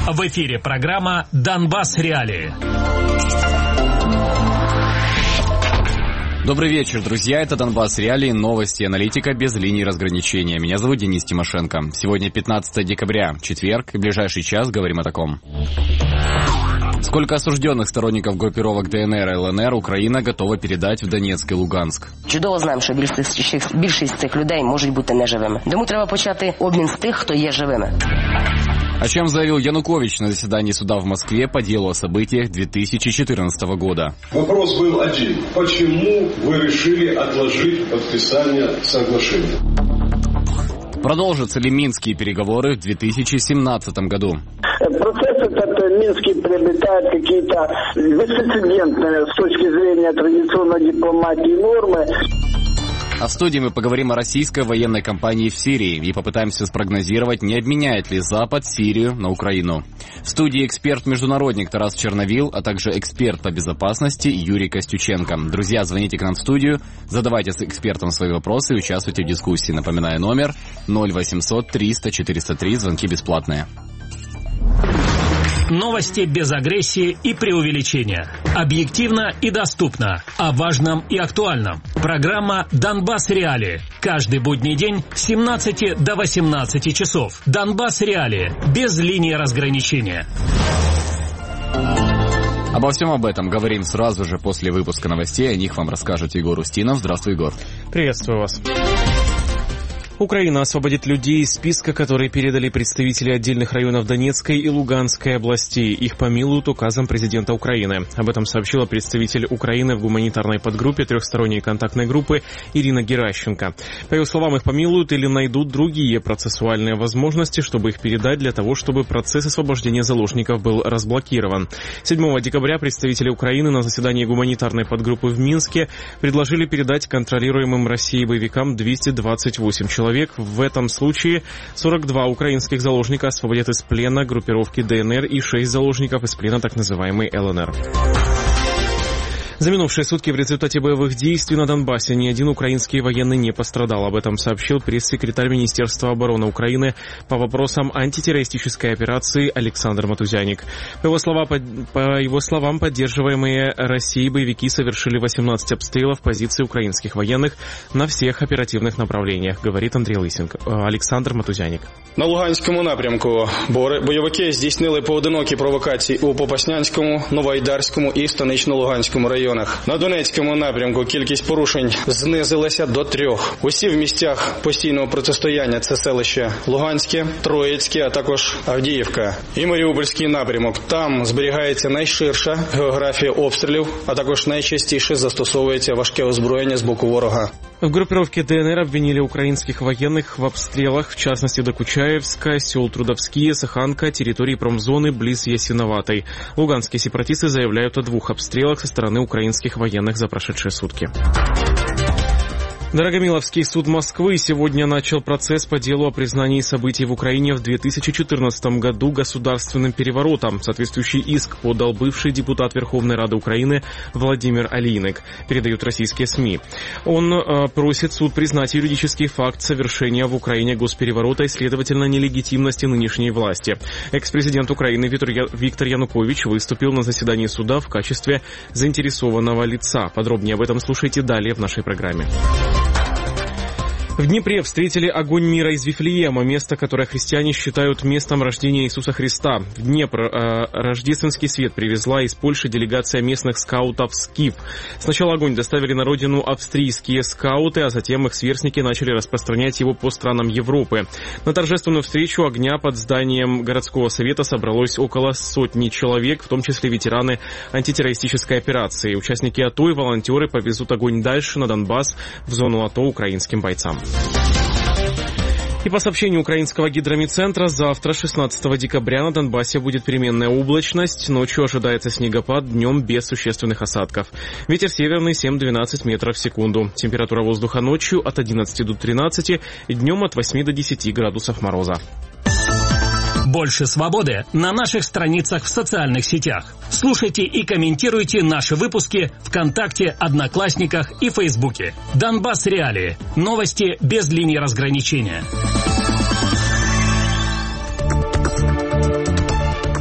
В эфире программа «Донбасс. Реалии». Добрый вечер, друзья. Это «Донбасс. Реалии», новости и аналитика без линий разграничения. Меня зовут Денис Тимошенко. Сегодня 15 декабря, четверг, и в ближайший час говорим о таком. Сколько осужденных сторонников группировок ДНР и ЛНР Україна готова передать в Донецьк і Луганськ? Чудово знаємо, що більшість цих людей можуть бути неживими. Тому треба почати обмін з тих, хто є живими. О чем заявил Янукович на заседании суда в Москве по делу о событиях 2014 года. Вопрос был один. Почему вы решили отложить подписание соглашения? Продолжатся ли минские переговоры в 2017 году? Процесс этот минский приобретает какие-то беспрецедентные с точки зрения традиционной дипломатии нормы. А в студии мы поговорим о российской военной кампании в Сирии и попытаемся спрогнозировать, не обменяет ли Запад Сирию на Украину. В студии эксперт-международник Тарас Черновил, а также эксперт по безопасности Юрий Костюченко. Друзья, звоните к нам в студию, задавайте с экспертом свои вопросы и участвуйте в дискуссии. Напоминаю, номер 0800 300 403, звонки бесплатные. Новости без агрессии и преувеличения. Объективно и доступно. О важном и актуальном. Программа «Донбасс. Реалии». Каждый будний день с 17 до 18 часов. «Донбасс. Реалии». Без линии разграничения. Обо всем об этом говорим сразу же после выпуска новостей. О них вам расскажет Егор Устинов. Здравствуй, Егор. Приветствую вас. Украина освободит людей из списка, которые передали представители отдельных районов Донецкой и Луганской областей. Их помилуют указом президента Украины. Об этом сообщила представитель Украины в гуманитарной подгруппе трехсторонней контактной группы Ирина Геращенко. По ее словам, их помилуют или найдут другие процессуальные возможности, чтобы их передать для того, чтобы процесс освобождения заложников был разблокирован. 7 декабря представители Украины на заседании гуманитарной подгруппы в Минске предложили передать контролируемым Россией боевикам 228 человек. В этом случае 42 украинских заложника освободят из плена группировки ДНР и 6 заложников из плена так называемой ЛНР. За минувшие сутки в результате боевых действий на Донбассе ни один украинский военный не пострадал. Об этом сообщил пресс-секретарь Министерства обороны Украины по вопросам антитеррористической операции Александр Матузяник. По его словам, поддерживаемые Россией боевики совершили 18 обстрелов позиций украинских военных на всех оперативных направлениях, говорит Александр Матузяник. На Луганському напрямку бойовики здійснили поодинокі провокації у Попаснянському, Новоайдарському і Станично-Луганському районах. На Донецькому напрямку кількість порушень знизилася до 3. Усі в місцях постійного протистояння – це селище Луганське, Троїцьке, а також Авдіївка. І Маріупольський напрямок. Там зберігається найширша географія обстрілів, а також найчастіше застосовується важке озброєння з боку ворога. В группировке ДНР обвинили украинских военных в обстрелах, в частности Докучаевска, сел Трудовские, Саханка, территории промзоны близ Ясиноватой. Луганские сепаратисты заявляют о 2 обстрелах со стороны украинских военных за прошедшие сутки. Дорогомиловский суд Москвы сегодня начал процесс по делу о признании событий в Украине в 2014 году государственным переворотом. Соответствующий иск подал бывший депутат Верховной Рады Украины Владимир Алийник, передают российские СМИ. Он просит суд признать юридический факт совершения в Украине госпереворота и, следовательно, нелегитимности нынешней власти. Экс-президент Украины Виктор Янукович выступил на заседании суда в качестве заинтересованного лица. Подробнее об этом слушайте далее в нашей программе. В Днепре встретили огонь мира из Вифлеема, место, которое христиане считают местом рождения Иисуса Христа. В Днепр рождественский свет привезла из Польши делегация местных скаутов «Скиф». Сначала огонь доставили на родину австрийские скауты, а затем их сверстники начали распространять его по странам Европы. На торжественную встречу огня под зданием городского совета собралось около 100 человек, в том числе ветераны антитеррористической операции. Участники АТО и волонтеры повезут огонь дальше на Донбасс, в зону АТО украинским бойцам. И по сообщению украинского гидромедцентра, завтра, 16 декабря, на Донбассе будет переменная облачность. Ночью ожидается снегопад, днем без существенных осадков. Ветер северный 7-12 метров в секунду. Температура воздуха ночью от 11 до 13, днем от 8 до 10 градусов мороза. Больше свободы на наших страницах в социальных сетях. Слушайте и комментируйте наши выпуски ВКонтакте, Одноклассниках и Фейсбуке. Донбасс. Реалии. Новости без линии разграничения.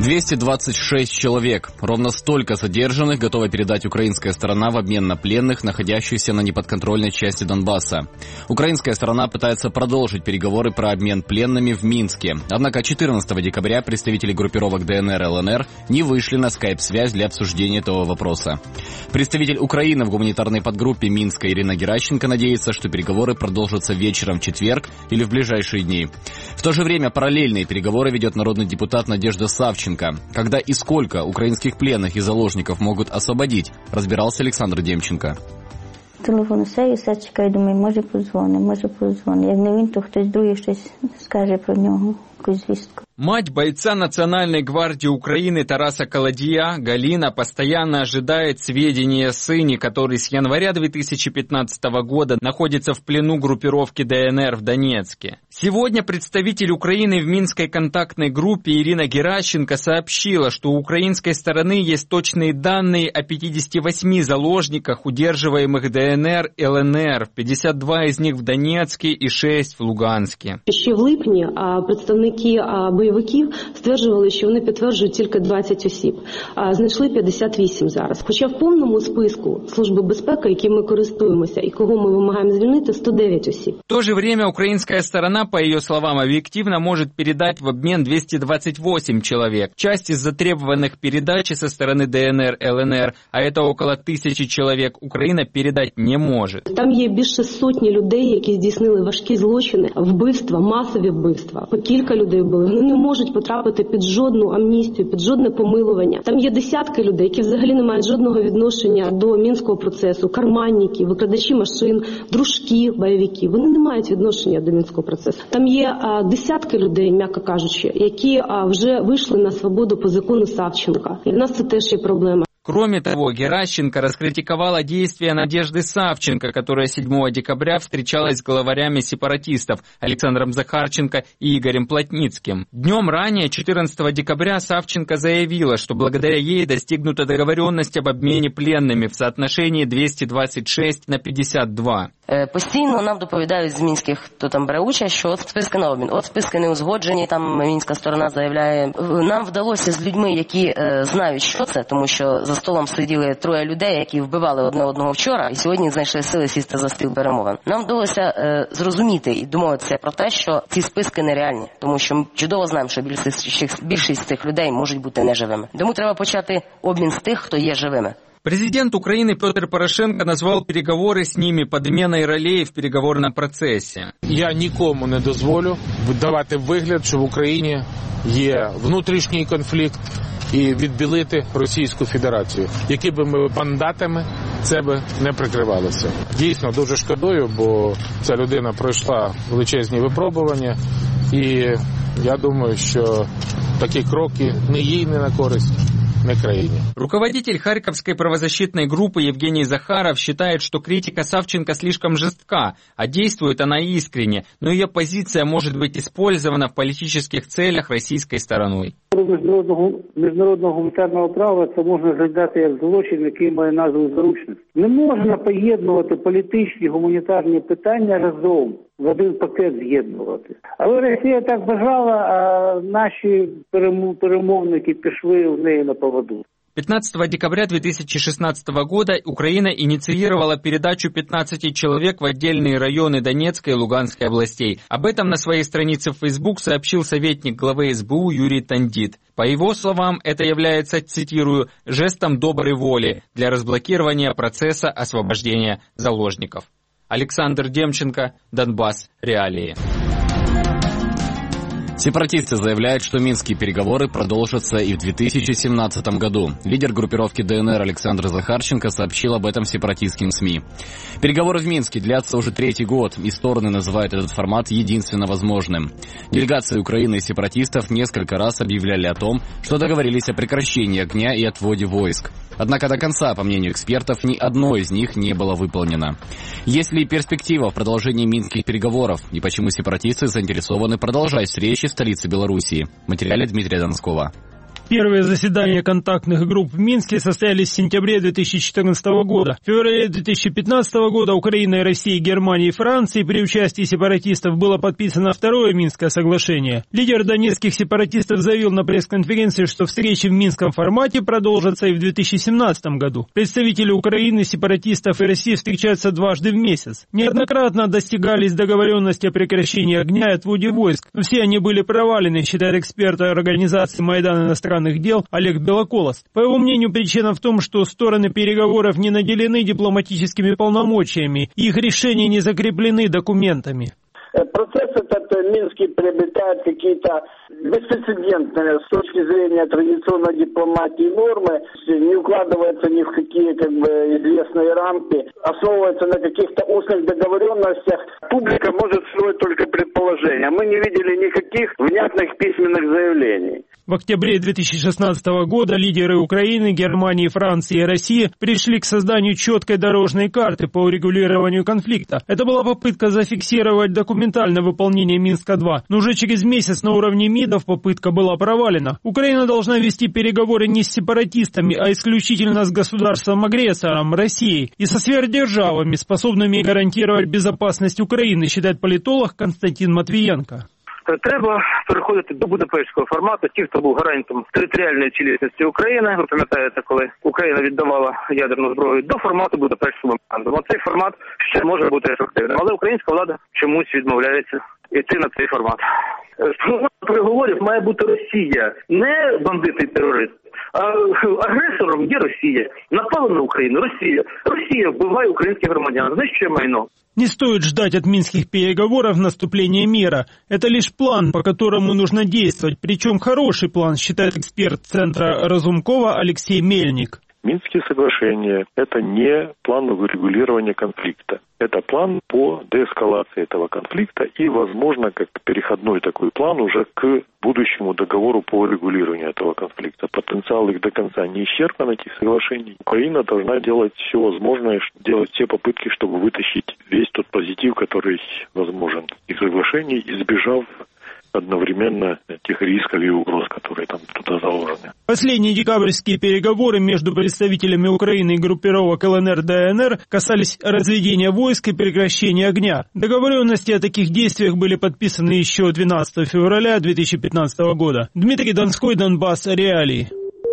226 человек. Ровно столько задержанных готова передать украинская сторона в обмен на пленных, находящихся на неподконтрольной части Донбасса. Украинская сторона пытается продолжить переговоры про обмен пленными в Минске. Однако 14 декабря представители группировок ДНР и ЛНР не вышли на скайп-связь для обсуждения этого вопроса. Представитель Украины в гуманитарной подгруппе Минска Ирина Геращенко надеется, что переговоры продолжатся вечером в четверг или в ближайшие дни. В то же время параллельные переговоры ведет народный депутат Надежда Савченко. Когда и сколько украинских пленных и заложников могут освободить, разбирался Александр Демченко. Телефон сею, все чекаю, думаю, може подзвонить. Як не він, то хтось другий щось скаже про нього, якусь звістку. Мать бойца Национальной гвардии Украины Тараса Колодья, Галина, постоянно ожидает сведения о сыне, который с января 2015 года находится в плену группировки ДНР в Донецке. Сегодня представитель Украины в Минской контактной группе Ирина Геращенко сообщила, что у украинской стороны есть точные данные о 58 заложниках, удерживаемых ДНР и ЛНР, 52 из них в Донецке и 6 в Луганске. Ще в липні представники бойовиків стверджували, що вони підтверджують тільки 20 осіб. Знайшли 58 зараз. Хоча в повному списку Служби безпеки, яким ми користуємося і кого ми вимагаємо звільнити, 109 осіб. В то же время украинская сторона, по ее словам, объективно может передать в обмен 228 человек. Часть из затребованных передачи со стороны ДНР, ЛНР, а это около 1000 человек, Украина передать не может. Там є більше сотні людей, які здійснили важкі злочини, вбивства, масові вбивства. По кілька людей були. Вони не можуть потрапити під жодну амністію, під жодне помилування. Там є десятки людей, які взагалі не мають жодного відношення до Мінського процесу, карманники, викрадачі машин, дружки бойовиків. Вони не мають відношення до Мінського процесу. Там є десятки людей, м'яко кажучи, які вже вийшли на свободу по закону Савченка. І в нас це теж є проблема. Кроме того, Геращенко раскритиковала действия Надежды Савченко, которая 7 декабря встречалась с главарями сепаратистов Александром Захарченко и Игорем Плотницким. Днем ранее, 14 декабря, Савченко заявила, что благодаря ей достигнута договоренность об обмене пленными в соотношении 226 на 52. Постійно нам доповідають з мінських, хто там бере участь, що от списки на обмін, от списки не узгоджені, там мінська сторона заявляє. Нам вдалося з людьми, які знають, що це, тому що за столом сиділи 3 людей, які вбивали одне одного вчора, і сьогодні знайшли сили сісти за стіл перемовин. Нам вдалося зрозуміти і домовитися про те, що ці списки нереальні, тому що ми чудово знаємо, що більшість цих людей можуть бути неживими. Тому треба почати обмін з тих, хто є живими. Президент Украины Петр Порошенко назвал переговоры с ними подменой ролей в переговорном процессе. Я нікому не дозволю давати вигляд, що в Україні є внутрішній конфлікт і відбілити Російську Федерацію. Які би ми бандатами, це би не прикривалося. Дійсно, дуже шкодую, бо ця людина пройшла величезні випробування, і я думаю, що такі кроки не їй, не на користь. Руководитель Харьковской правозащитной группы Евгений Захаров считает, что критика Савченко слишком жестка, а действует она искренне, но ее позиция может быть использована в политических целях российской стороной. Міжнародного гуманітарного права це можна розглядати як злочин, який має назву заручництво. Не можна поєднувати політичні гуманітарні питання разом, в один пакет з'єднувати. Але Росія так бажала, а наші перемовники пішли в неї на поводу. 15 декабря 2016 года Украина инициировала передачу 15 человек в отдельные районы Донецкой и Луганской областей. Об этом на своей странице в Facebook сообщил советник главы СБУ Юрий Тандит. По его словам, это является, цитирую, «жестом доброй воли для разблокирования процесса освобождения заложников». Александр Демченко, Донбасс. Реалии. Сепаратисты заявляют, что минские переговоры продолжатся и в 2017 году. Лидер группировки ДНР Александр Захарченко сообщил об этом сепаратистским СМИ. Переговоры в Минске длятся уже 3-й год, и стороны называют этот формат единственно возможным. Делегации Украины и сепаратистов несколько раз объявляли о том, что договорились о прекращении огня и отводе войск. Однако до конца, по мнению экспертов, ни одно из них не было выполнено. Есть ли перспектива в продолжении минских переговоров, и почему сепаратисты заинтересованы продолжать встречи в столице Белоруссии? В материале Дмитрия Донского. Первые заседания контактных групп в Минске состоялись в сентябре 2014 года. В феврале 2015 года Украиной, Россией, Германией и Францией при участии сепаратистов было подписано второе Минское соглашение. Лидер донецких сепаратистов заявил на пресс-конференции, что встречи в Минском формате продолжатся и в 2017 году. Представители Украины, сепаратистов и России встречаются дважды в месяц. Неоднократно достигались договоренности о прекращении огня и отводе войск, но все они были провалены, считает эксперт организации «Майдан иностранных дел» Олег Белоколос. По его мнению, причина в том, что стороны переговоров не наделены дипломатическими полномочиями, и их решения не закреплены документами. Процесс этот минский приобретает какие-то беспрецедентные с точки зрения традиционной дипломатии нормы, не укладывается ни в какие известные рамки, основывается на каких-то устных договоренностях. Публика может строить только предположения. Мы не видели никаких внятных письменных заявлений. В октябре 2016 года лидеры Украины, Германии, Франции и России пришли к созданию четкой дорожной карты по урегулированию конфликта. Это была попытка зафиксировать документальное выполнение Минска-2, но уже через месяц на уровне МИДов попытка была провалена. Украина должна вести переговоры не с сепаратистами, а исключительно с государством-агрессором, Россией, и со сверхдержавами, способными гарантировать безопасность Украины, считает политолог Константин Матвієнко. Треба переходити до Будапештського формату. Ті, хто був гарантом територіальної цілісності України, ви пам'ятаєте, коли Україна віддавала ядерну зброю, до формату Будапештського меморандуму. Цей формат ще може бути ефективним, але українська влада чомусь відмовляється йти на цей формат. З переговорів має бути Росія, не бандити і терористи. А агресором є Росія. Напала на Україну Росія. Росія вбиває українських громадян, знищує майно. Не стоит ждать от минских переговоров наступления мира. Это лишь план, по которому нужно действовать. Причем хороший план, считает эксперт Центра Разумкова Алексей Мельник. Минские соглашения – это не план урегулирования конфликта. Это план по деэскалации этого конфликта и, возможно, как переходной такой план уже к будущему договору по урегулированию этого конфликта. Потенциал их до конца не исчерпан, этих соглашений. Украина должна делать все возможное, делать все попытки, чтобы вытащить весь тот позитив, который возможен из соглашений, избежав одновременно тех рисков и угроз, которые там туда заложены. Последние декабрьские переговоры между представителями Украины и группировок ЛНР-ДНР касались разведения войск и прекращения огня. Договоренности о таких действиях были подписаны еще 12 февраля 2015 года. Дмитрий Донской, Донбасс, реалии.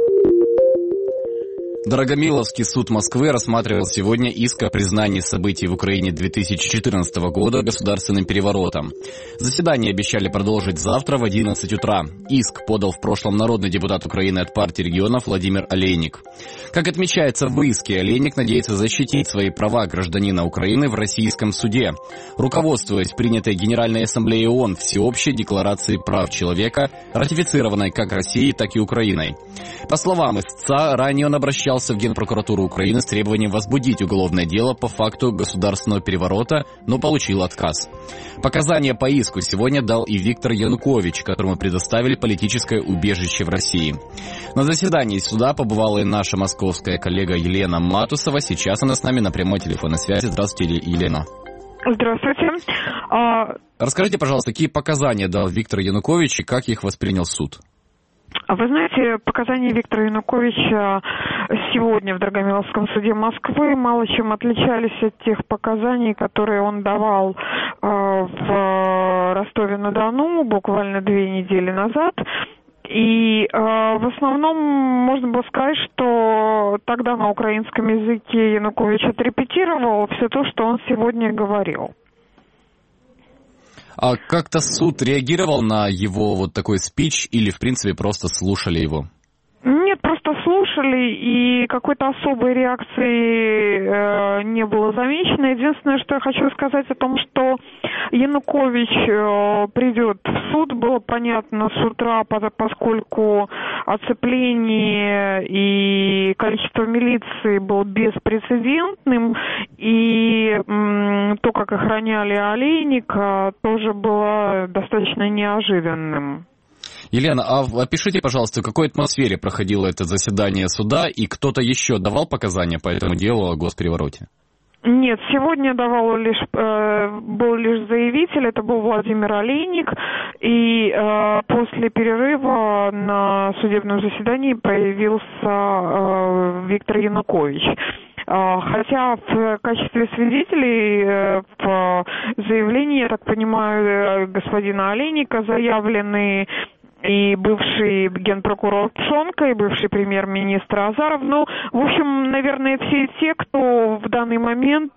Дорогомиловский суд Москвы рассматривал сегодня иск о признании событий в Украине 2014 года государственным переворотом. Заседание обещали продолжить завтра в 11 утра. Иск подал в прошлом народный депутат Украины от партии регионов Владимир Олейник. Как отмечается в иске, Олейник надеется защитить свои права гражданина Украины в российском суде, руководствуясь принятой Генеральной Ассамблеей ООН Всеобщей декларацией прав человека, ратифицированной как Россией, так и Украиной. По словам истца, ранее он обращался в Генпрокуратуру Украины с требованием возбудить уголовное дело по факту государственного переворота, но получил отказ. Показания по иску сегодня дал и Виктор Янукович, которому предоставили политическое убежище в России. На заседании суда побывала и наша московская коллега Елена Матусова. Сейчас она с нами на прямой телефонной связи. Здравствуйте, Елена. Здравствуйте. Расскажите, пожалуйста, какие показания дал Виктор Янукович и как их воспринял суд? Вы знаете, показания Виктора Януковича сегодня в Дорогомиловском суде Москвы мало чем отличались от тех показаний, которые он давал в Ростове-на-Дону буквально 2 недели назад. И в основном можно было сказать, что тогда на украинском языке Янукович отрепетировал все то, что он сегодня говорил. А как-то суд реагировал на его вот такой спич или, в принципе, просто слушали его? Нет, просто слушали, и какой-то особой реакции не было замечено. Единственное, что я хочу сказать о том, что Янукович придет в суд, было понятно с утра, поскольку оцепление и количество милиции было беспрецедентным, и то, как охраняли Олейника, тоже было достаточно неожиданным. Елена, а опишите, пожалуйста, в какой атмосфере проходило это заседание суда, и кто-то еще давал показания по этому делу о госперевороте? Нет, сегодня был лишь заявитель, это был Владимир Олейник, и после перерыва на судебном заседании появился Виктор Янукович. Хотя в качестве свидетелей в заявлении, я так понимаю, господина Олейника заявлены и бывший генпрокурор Пшонка, и бывший премьер-министр Азаров. Ну, в общем, наверное, все те, кто в данный момент,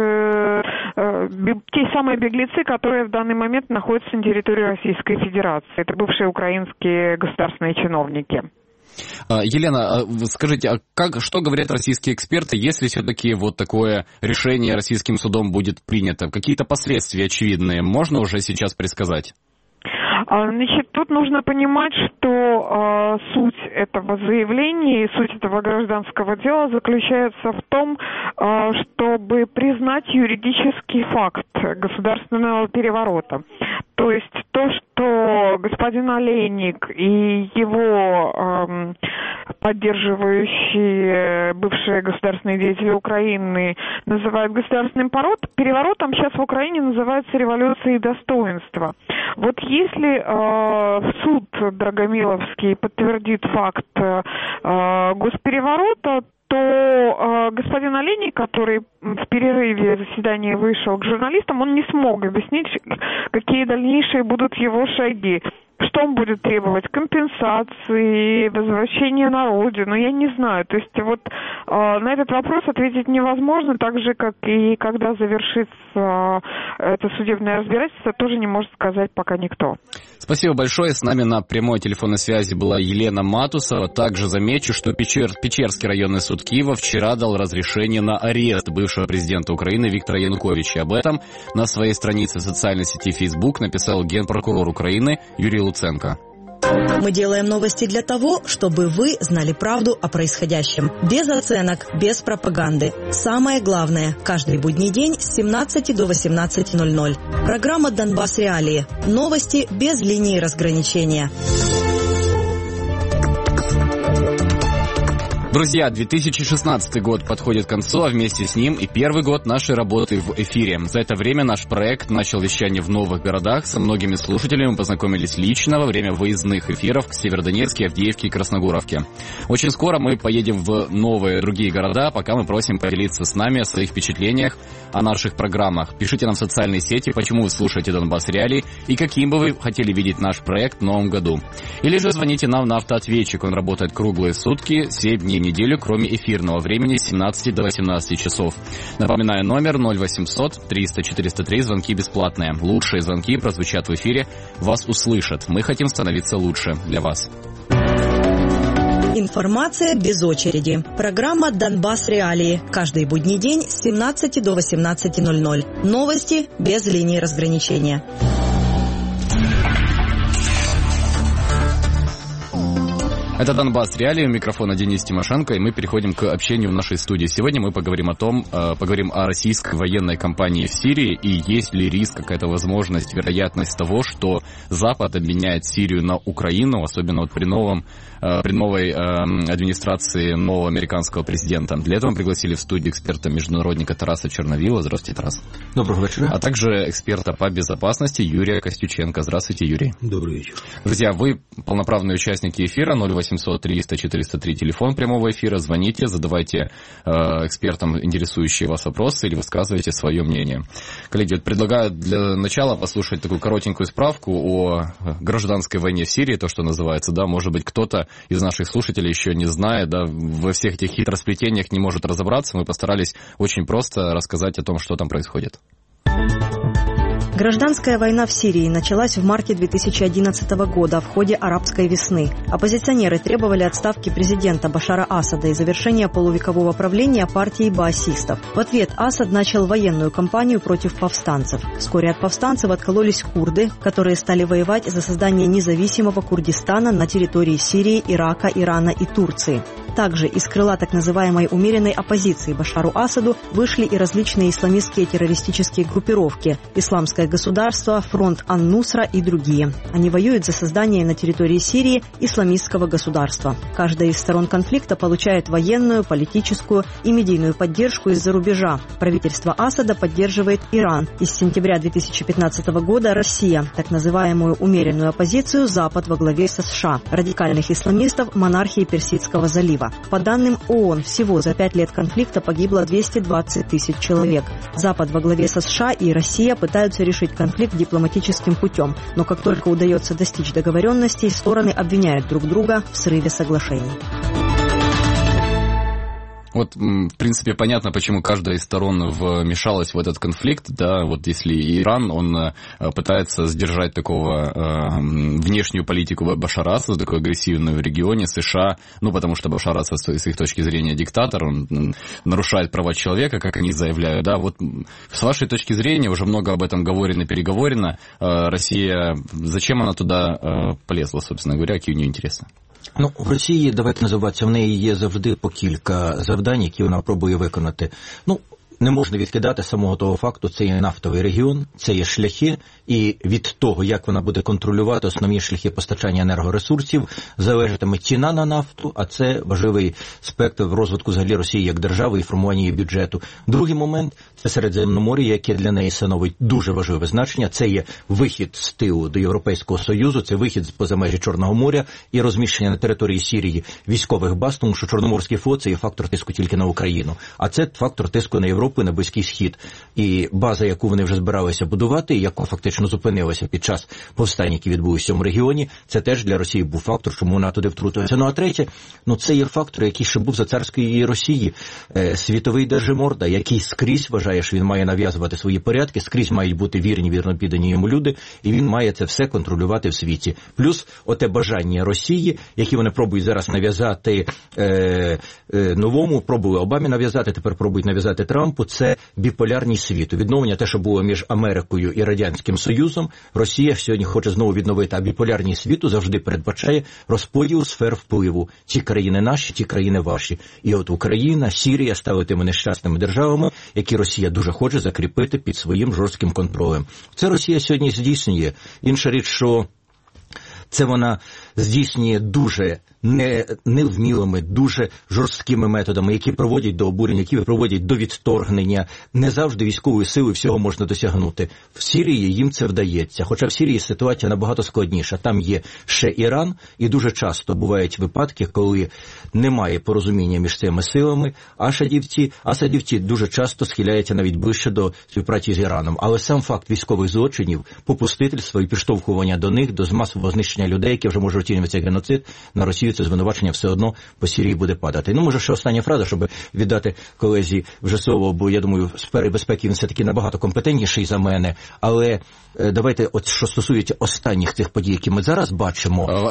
те самые беглецы, которые в данный момент находятся на территории Российской Федерации. Это бывшие украинские государственные чиновники. Елена, скажите, что говорят российские эксперты, если все-таки вот такое решение российским судом будет принято? Какие-то последствия очевидные можно уже сейчас предсказать? Значит, тут нужно понимать, что суть этого заявления и суть этого гражданского дела заключается в том, чтобы признать юридический факт государственного переворота. То есть то, что господин Олейник и его поддерживающие бывшие государственные деятели Украины называют государственным переворотом, сейчас в Украине называется революцией достоинства. Вот если суд Драгомиловский подтвердит факт госпереворота, то господин Олейник, который в перерыве заседания вышел к журналистам, он не смог объяснить, какие дальнейшие будут его шаги. Что он будет требовать? Компенсации, возвращения на родину? Я не знаю. То есть вот на этот вопрос ответить невозможно, так же, как и когда завершится это судебное разбирательство, тоже не может сказать пока никто. Спасибо большое. С нами на прямой телефонной связи была Елена Матусова. Также замечу, что Печерский районный суд Киева вчера дал разрешение на арест бывшего президента Украины Виктора Януковича. Об этом на своей странице в социальной сети Facebook написал генпрокурор Украины Юрий Луценко. Мы делаем новости для того, чтобы вы знали правду о происходящем. Без оценок, без пропаганды. Самое главное, каждый будний день с 17 до 18:00. Программа «Донбасс Реалии». Новости без линии разграничения. Друзья, 2016 год подходит к концу, а вместе с ним и первый год нашей работы в эфире. За это время наш проект начал вещание в новых городах. Со многими слушателями мы познакомились лично во время выездных эфиров к Северодонецке, Авдеевке и Красногоровке. Очень скоро мы поедем в новые другие города, пока мы просим поделиться с нами о своих впечатлениях, о наших программах. Пишите нам в социальные сети, почему вы слушаете Донбасс Реалии и каким бы вы хотели видеть наш проект в новом году. Или же звоните нам на автоответчик, он работает круглые сутки, 7 дней в неделю, кроме эфирного времени с 17 до 18 часов. Напоминаю, номер 0800 300 403, звонки бесплатные. Лучшие звонки прозвучат в эфире, вас услышат. Мы хотим становиться лучше для вас. Информация без очереди. Программа «Донбасс Реалии». Каждый будний день с 17 до 18:00. Новости без линии разграничения. Это Донбасс Реалии, у микрофона Денис Тимошенко, и мы переходим к общению в нашей студии. Сегодня мы поговорим о российской военной кампании в Сирии, и есть ли риск, какая-то возможность, вероятность того, что Запад обменяет Сирию на Украину, особенно вот при новой администрации нового американского президента. Для этого мы пригласили в студию эксперта-международника Тараса Черновила. Здравствуйте, Тарас. Доброго вечера. А также эксперта по безопасности Юрия Костюченко. Здравствуйте, Юрий. Добрый вечер. Друзья, вы полноправные участники эфира. 0800 300 403 телефон прямого эфира. Звоните, задавайте экспертам интересующие вас вопросы или высказывайте свое мнение. Коллеги, вот предлагаю для начала послушать такую коротенькую справку о гражданской войне в Сирии, то, что называется, да, может быть, кто-то из наших слушателей еще не знает, да, во всех этих хитросплетениях не может разобраться. Мы постарались очень просто рассказать о том, что там происходит. Гражданская война в Сирии началась в марте 2011 года в ходе арабской весны. Оппозиционеры требовали отставки президента Башара Асада и завершения полувекового правления партии баасистов. В ответ Асад начал военную кампанию против повстанцев. Вскоре от повстанцев откололись курды, которые стали воевать за создание независимого Курдистана на территории Сирии, Ирака, Ирана и Турции. Также из крыла так называемой умеренной оппозиции Башару Асаду вышли и различные исламистские террористические группировки: Исламское государство, фронт Ан-Нусра и другие. Они воюют за создание на территории Сирии исламистского государства. Каждая из сторон конфликта получает военную, политическую и медийную поддержку из-за рубежа. Правительство Асада поддерживает Иран. И с сентября 2015 года Россия, так называемую умеренную оппозицию Запад во главе со США, радикальных исламистов монархии Персидского залива. По данным ООН, всего за 5 лет конфликта погибло 220 тысяч человек. Запад во главе со США и Россия пытаются решить конфликт дипломатическим путем, но как только удается достичь договоренностей, стороны обвиняют друг друга в срыве соглашений. Вот, в принципе, понятно, почему каждая из сторон вмешалась в этот конфликт, да, вот если Иран, он пытается сдержать такого внешнюю политику Башара Асада, такую агрессивную в регионе, США, ну, потому что Башар Асад, с их точки зрения, диктатор, он нарушает права человека, как они заявляют, да, вот с вашей точки зрения, уже много об этом говорено, переговорено, Россия, зачем она туда полезла, собственно говоря, какие у нее интересы? Ну, в Росії, давайте називатися, в неї є завжди по кілька завдань, які вона пробує виконати. Ну, не можна відкидати самого того факту, це є нафтовий регіон, це є шляхи, і від того, як вона буде контролювати основні шляхи постачання енергоресурсів, залежатиме ціна на нафту, а це важливий аспект в розвитку взагалі Росії як держави і формування її бюджету. Другий момент – це Середземномор'я, яке для неї становить дуже важливе значення. Це є вихід з тилу до Європейського Союзу, це вихід поза межі Чорного моря і розміщення на території Сирії військових баз, тому що Чорноморський флот – це є фактор тиску тільки на Україну, а це фактор тиску на Європу, на Близький Схід. І база, яку вони вже збиралися будувати, яка фактично зупинилася під час повстань, які відбулися в цьому регіоні, це теж для Росії був фактор, чому вона туди втрутилася. Ну, а третє, ну, це є фактор, який ще був за царської Росії. Світовий держиморда, який скрізь вважає, що він має нав'язувати свої порядки, скрізь мають бути вірні, вірно піддані йому люди, і він має це все контролювати в світі. Плюс оте бажання Росії, які вони пробують зараз нав'язати новому, пробували Обамі нав'язати, тепер пробують нав'язати Трампу, це біполярність світу. Відновлення те, що було між Америкою і Радянським Союзом. Росія сьогодні хоче знову відновити, а біполярність світу завжди передбачає розподіл сфер впливу. Ці країни наші, ті країни ваші. І от Україна, Сирія стали тими нещасними державами, які Росія дуже хоче закріпити під своїм жорстким контролем. Це Росія сьогодні здійснює. Інша річ, що це вона здійснює дуже невмілими, дуже жорсткими методами, які проводять до обурення, які проводять до відторгнення. Не завжди військовою силою всього можна досягнути. В Сирії їм це вдається. Хоча в Сирії ситуація набагато складніша. Там є ще Іран, і дуже часто бувають випадки, коли немає порозуміння між цими силами. Асадівці дуже часто схиляються навіть ближче до співпраці з Іраном. Але сам факт військових злочинів, попустительства і підштовхування до них, до масового знищення людей, які вже можуть оцінюватися геноцид, на Росію це звинувачення все одно по Сирії буде падати. Ну, може, ще остання фраза, щоб віддати колезі вже слово, бо, я думаю, в сфері безпеки він все-таки набагато компетентніший за мене. Але давайте, от що стосується останніх цих подій, які ми зараз бачимо,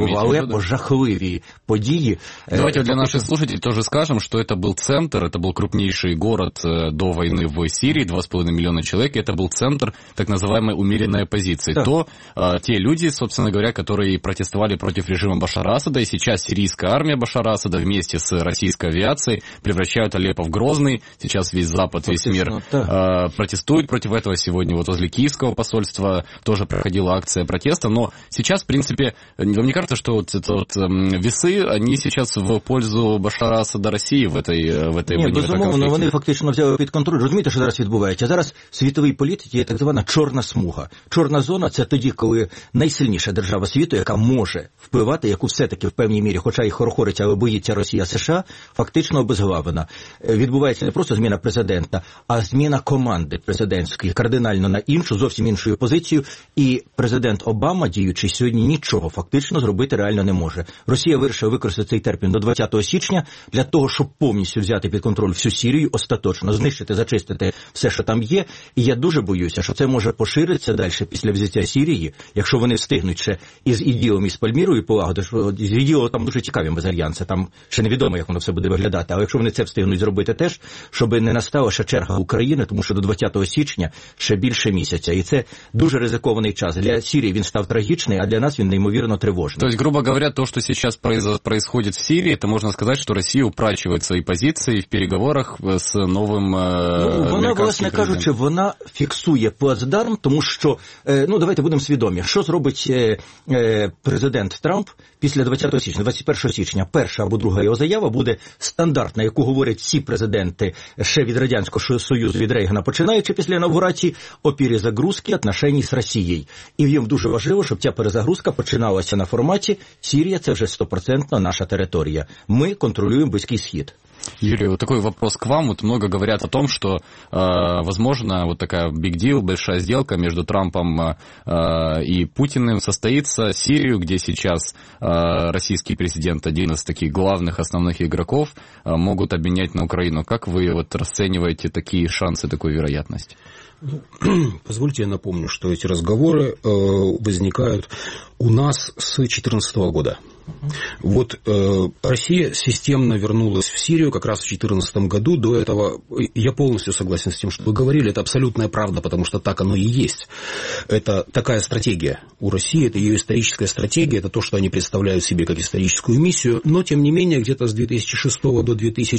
жахливі події. Давайте для наших слушателей тоже скажем, что это был центр, это был крупнейший город до войны в Сирии, 2,5 миллиона человек, и это был центр так называемой умеренной оппозиции. Да. Те люди, собственно говоря, которые протестовали против режима Башара Асада, и сейчас сирийская армия Башара Асада вместе с российской авиацией превращают Алеппо в Грозный. Сейчас весь Запад, весь мир протестует против этого. Сегодня вот возле Киевского посольства тоже проходила акция протеста. Но сейчас, в принципе, вам не кажется, что вот это вот весы, они сейчас в пользу Башара Асада Росії в этой войні? Ні, безумовно, вони фактично взяли під контроль. Розумієте, що зараз відбувається? Зараз в світовій політиці є так звана чорна смуга. Чорна зона – це тоді, коли найсильніша держава світу, яка може впливати, яку все-таки в певній мірі, хоча і хорохориться, але боїться Росія, США, фактично обезглавлена. Відбувається не просто зміна президента, а зміна команди президентської кардинально на іншу, зовсім іншу позицію. І президент Обама, діючий сьогодні, нічого фактично зробити реально не може. Росія вирішила використати цей термін до 20 січня для того, щоб повністю взяти під контроль всю Сирію, остаточно знищити, зачистити все, що там є. І я дуже боюся, що це може поширитися далі після взяття Сирії, якщо вони встигнуть ще із Іділом і з Пальмірою полагодити, що з Іділом там дуже цікаві мезальянси, там ще невідомо, як воно все буде виглядати, але якщо вони це встигнуть зробити теж, щоб не настала ще черга України, тому що до 20 січня ще більше місяця, і це дуже ризикований час. Для Сирии він став трагичный, а для нас він неймовірно тревожный. То есть, грубо говоря, то, что сейчас происходит в Сирии, это можно сказать, что Россия упрачивает свои позиции в переговорах с новым вона, власне кажучи, вона фіксує плацдарм, тому що, давайте будемо свідомі, що зробить президент Трамп після 20 січня, 21 січня, перша або друга його заява буде стандартна, яку говорять всі президенти ще від Радянського Союзу, від Рейгана, починаючи після інавгурації, о перезагрузці отношений з Росією. І їм дуже важливо, щоб ця перезагрузка починалася на форматі «Сирія – це вже 100% наша територія. Ми контролюємо Близький Схід». Юрий, вот такой вопрос к вам. Вот много говорят о том, что, возможно, вот такая big deal, большая сделка между Трампом и Путиным состоится. Сирию, где сейчас российский президент, один из таких главных, основных игроков, могут обменять на Украину. Как вы вот расцениваете такие шансы, такую вероятность? Позвольте я напомню, что эти разговоры возникают у нас с 2014 года. Вот Россия системно вернулась в Сирию как раз в 2014 году. До этого я полностью согласен с тем, что вы говорили. Это абсолютная правда, потому что так оно и есть. Это такая стратегия у России, это ее историческая стратегия, это то, что они представляют себе как историческую миссию. Но, тем не менее, где-то с 2006 до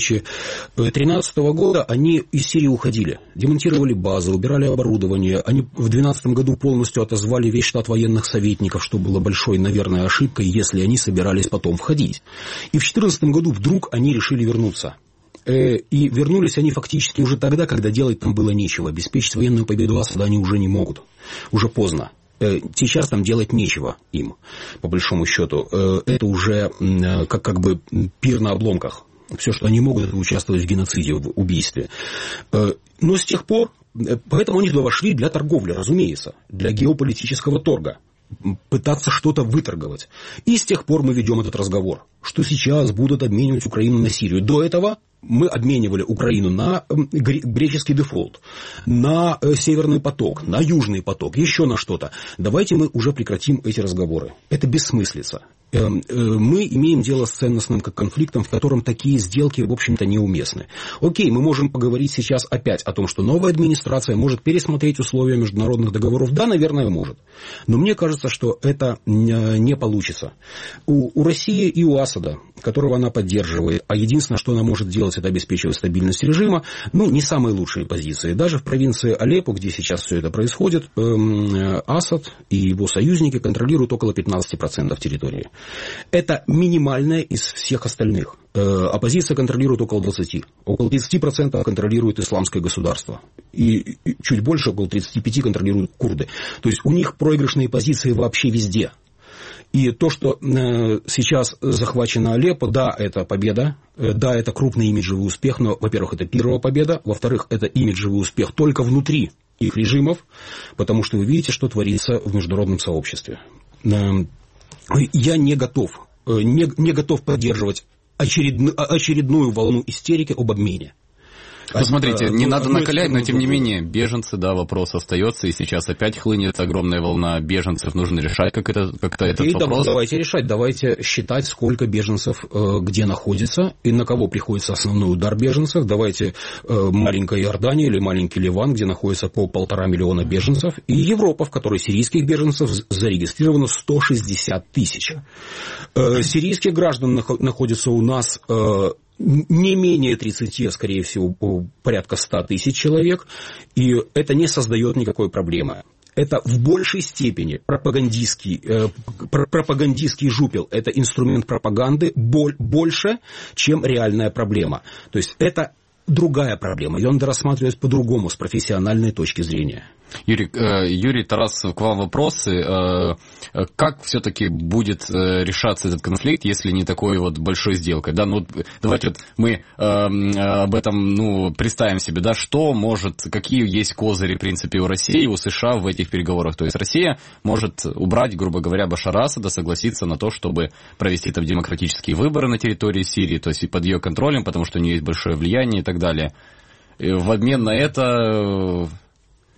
2013 года они из Сирии уходили. Демонтировали базы, убирали оборудование. Они в 2012 году полностью отозвали весь штат военных советников, что было большой, наверное, ошибкой, если они собирались потом входить. И в 2014 году вдруг они решили вернуться. И вернулись они фактически уже тогда, когда делать там было нечего. Обеспечить военную победу Асада они уже не могут. Уже поздно. Сейчас там делать нечего им, по большому счету. Это уже как бы пир на обломках. Все, что они могут, это участвовать в геноциде, в убийстве. Но с тех пор, поэтому они туда вошли для торговли, разумеется, для геополитического торга. Пытаться что-то выторговать. И с тех пор мы ведем этот разговор, что сейчас будут обменивать Украину на Сирию. До этого мы обменивали Украину на греческий дефолт, на Северный поток, на Южный поток, еще на что-то. Давайте мы уже прекратим эти разговоры. Это бессмыслица. Мы имеем дело с ценностным конфликтом, в котором такие сделки, в общем-то, неуместны. Окей, мы можем поговорить сейчас опять о том, что новая администрация может пересмотреть условия международных договоров. Да, наверное, может. Но мне кажется, что это не получится. У России и у Асада, которого она поддерживает, а единственное, что она может делать, это обеспечивать стабильность режима, не самые лучшие позиции. Даже в провинции Алеппо, где сейчас все это происходит, Асад и его союзники контролируют около 15% территории. Это минимальное из всех остальных. Оппозиция контролирует около 20%. Около 30% контролирует исламское государство. И чуть больше, около 35% контролируют курды. То есть у них проигрышные позиции вообще везде. И то, что сейчас захвачено Алеппо, да, это победа, да, это крупный имиджевый успех, но, во-первых, это первая победа, во-вторых, это имиджевый успех только внутри их режимов, потому что вы видите, что творится в международном сообществе. Я не готов поддерживать очередную волну истерики об обмене. Смотрите, не надо накалять, но тем не менее, беженцы, да, вопрос остается, и сейчас опять хлынет огромная волна беженцев, нужно решать как-то этот вопрос. Давайте решать, давайте считать, сколько беженцев где находится, и на кого приходится основной удар беженцев. Давайте маленькая Иордания или маленький Ливан, где находится по 1,5 миллиона беженцев, и Европа, в которой сирийских беженцев зарегистрировано 160 тысяч. Сирийских граждан находится у нас не менее 30, скорее всего, порядка 100 тысяч человек, и это не создает никакой проблемы. Это в большей степени пропагандистский жупел, это инструмент пропаганды больше, чем реальная проблема. То есть это другая проблема, ее надо рассматривать по-другому, с профессиональной точки зрения. Юрий, Тарас, к вам вопросы. Как все-таки будет решаться этот конфликт, если не такой вот большой сделкой? Да, давайте мы об этом представим себе, да, что может, какие есть козыри, в принципе, у России, у США в этих переговорах. То есть Россия может убрать, грубо говоря, Башара Асада, согласиться на то, чтобы провести там демократические выборы на территории Сирии, то есть и под ее контролем, потому что у нее есть большое влияние и так далее. И в обмен на это...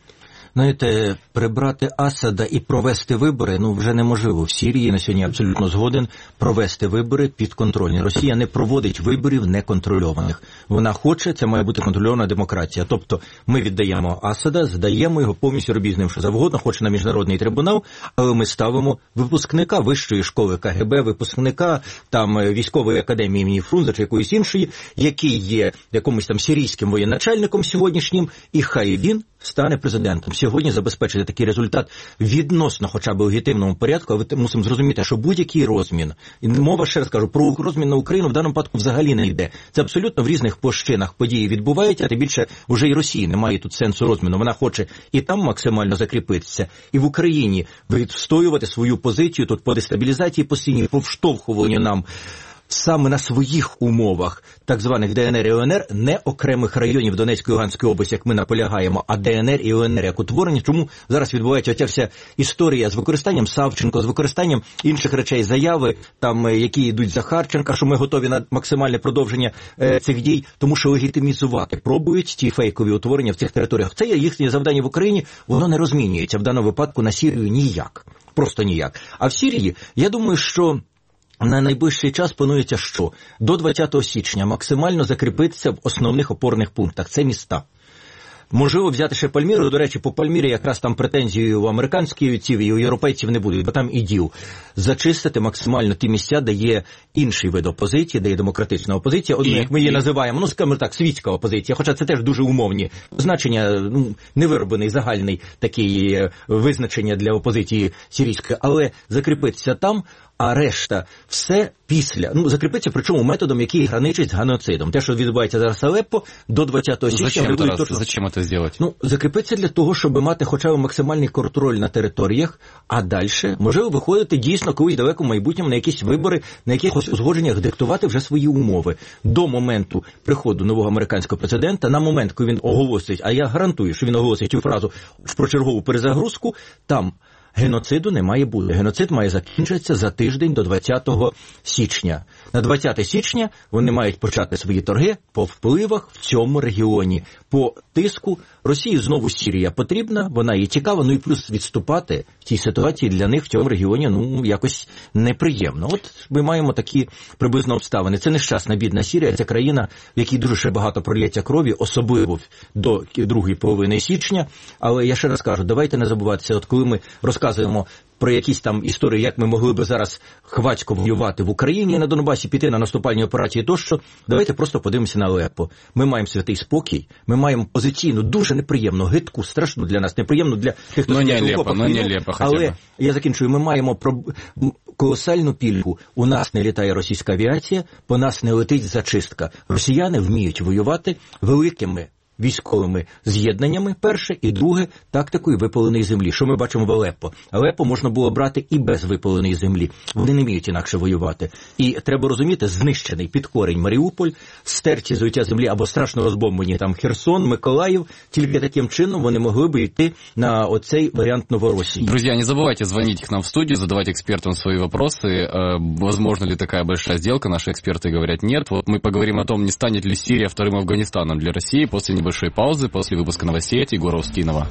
Знаєте, прибрати Асада і провести вибори, вже неможливо. В Сирії на сьогодні абсолютно згоден провести вибори підконтрольні. Росія не проводить виборів неконтрольованих. Вона хоче, це має бути контрольована демократія. Тобто ми віддаємо Асада, здаємо його, повністю робіть з ним що завгодно, хоче на міжнародний трибунал, але ми ставимо випускника вищої школи КГБ, випускника там військової академії імені Фрунзе чи якоїсь іншої, який є якомусь там сирійським воєначальником сьогоднішнім, і хай він стане президентом. Сьогодні забезпечити такий результат відносно хоча б у легітимному порядку, але ми мусимо зрозуміти, що будь-який розмін, і мова, ще раз кажу, про розмін на Україну в даному випадку взагалі не йде. Це абсолютно в різних площинах події відбуваються, а тим більше вже і Росії немає тут сенсу розміну. Вона хоче і там максимально закріпитися, і в Україні відстоювати свою позицію тут по дестабілізації постійній, по вштовхуванню нам саме на своїх умовах так званих ДНР і ЛНР, не окремих районів Донецької і Луганської області, як ми наполягаємо, а ДНР і ЛНР як утворення. Чому зараз відбувається оця вся історія з використанням Савченко, з використанням інших речей, заяви, там, які йдуть Захарченка, що ми готові на максимальне продовження цих дій, тому що легітимізувати пробують ті фейкові утворення в цих територіях. Це є їхнє завдання в Україні, воно не розмінюється в даному випадку на Сирію ніяк. Просто ніяк. А в Сирії, я думаю, що на найближчий час планується, що до 20 січня максимально закріпитися в основних опорних пунктах. Це міста. Можливо, взяти ще Пальміру. До речі, по Пальмірі якраз там претензії у американських і у європейців не будуть, бо там і діл. Зачистити максимально ті місця, де є інший вид опозиції, де є демократична опозиція. Одну, як ми її називаємо, скажімо так, світська опозиція, хоча це теж дуже умовні значення, невироблений, загальний такий визначення для опозиції сирійської, але закріпитися там, а решта все після. Закріпиться, причому методом, який граничить з геноцидом. Те, що відбувається зараз в Алеппо, до 20 січня... Зачем це зробити? Закріпиться для того, щоб мати хоча б максимальний контроль на територіях, а далі, можливо, виходити дійсно колись далеко в майбутньому на якісь вибори, на якихось узгодженнях диктувати вже свої умови. До моменту приходу нового американського президента, на момент, коли він оголосить, а я гарантую, що він оголосить цю фразу про чергову перезагрузку, там геноциду не має бути. Геноцид має закінчитися за тиждень до 20 січня. На 20 січня вони мають почати свої торги по впливах в цьому регіоні. По тиску Росії знову Сирія потрібна, вона їй цікава, і плюс відступати в цій ситуації для них в цьому регіоні, якось неприємно. От ми маємо такі приблизно обставини. Це нещасна бідна Сирія, це країна, в якій дуже ще багато пролється крові, особливо до другої половини січня. Але я ще раз кажу, давайте не забуватися, от коли ми розказуємо про якісь там історії, як ми могли би зараз хвацько воювати в Україні на Донбасі, піти на наступальні операції тощо, давайте просто подивимося на Алеппо. Ми маємо святий спокій, ми маємо позиційну, дуже неприємну, гидку, страшну для нас, неприємну для тих, хто не лепо, але я закінчую, ми маємо колосальну пільгу. У нас не літає російська авіація, по нас не летить зачистка. Росіяни вміють воювати великими військовими з'єднаннями, перше, і друге, тактикою випаленої землі. Що ми бачимо в Алеппо? Алеппо можна було брати і без випаленої землі. Вони не вміють інакше воювати. І треба розуміти, знищений під корінь Маріуполь, стерті з лиця землі або страшно розбомбені там Херсон, Миколаїв, тільки таким чином вони могли бы йти на оцей вариант Новороссии. Друзья, не забывайте звонить к нам в студию, задавать экспертам свои вопросы. Возможно ли такая большая сделка? Наши эксперты говорят нет. Вот мы поговорим о том, не станет ли Сирия вторым Афганистаном для России после небольшой паузы, после выпуска новостей от Егора Устинова.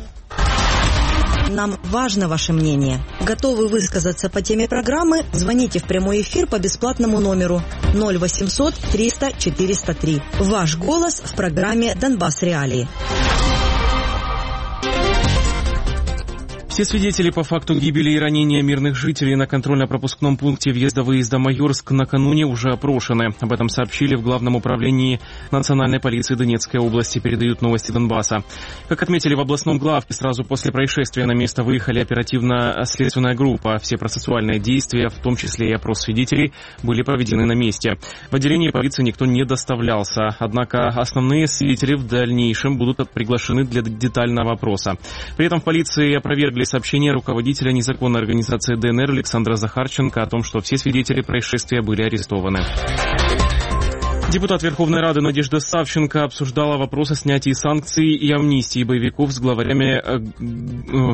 Нам важно ваше мнение. Готовы высказаться по теме программы? Звоните в прямой эфир по бесплатному номеру 0800 300 403. Ваш голос в программе «Донбасс Реалии». Все свидетели по факту гибели и ранения мирных жителей на контрольно-пропускном пункте въезда-выезда Майорск накануне уже опрошены. Об этом сообщили в Главном управлении Национальной полиции Донецкой области, передают новости Донбасса. Как отметили в областном главке, сразу после происшествия на место выехали оперативно-следственная группа. Все процессуальные действия, в том числе и опрос свидетелей, были проведены на месте. В отделении полиции никто не доставлялся, однако основные свидетели в дальнейшем будут приглашены для детального опроса. При этом в полиции опровергли сообщение руководителя незаконной организации ДНР Александра Захарченко о том, что все свидетели происшествия были арестованы. Депутат Верховной Рады Надежда Савченко обсуждала вопрос о снятии санкций и амнистии боевиков с главарями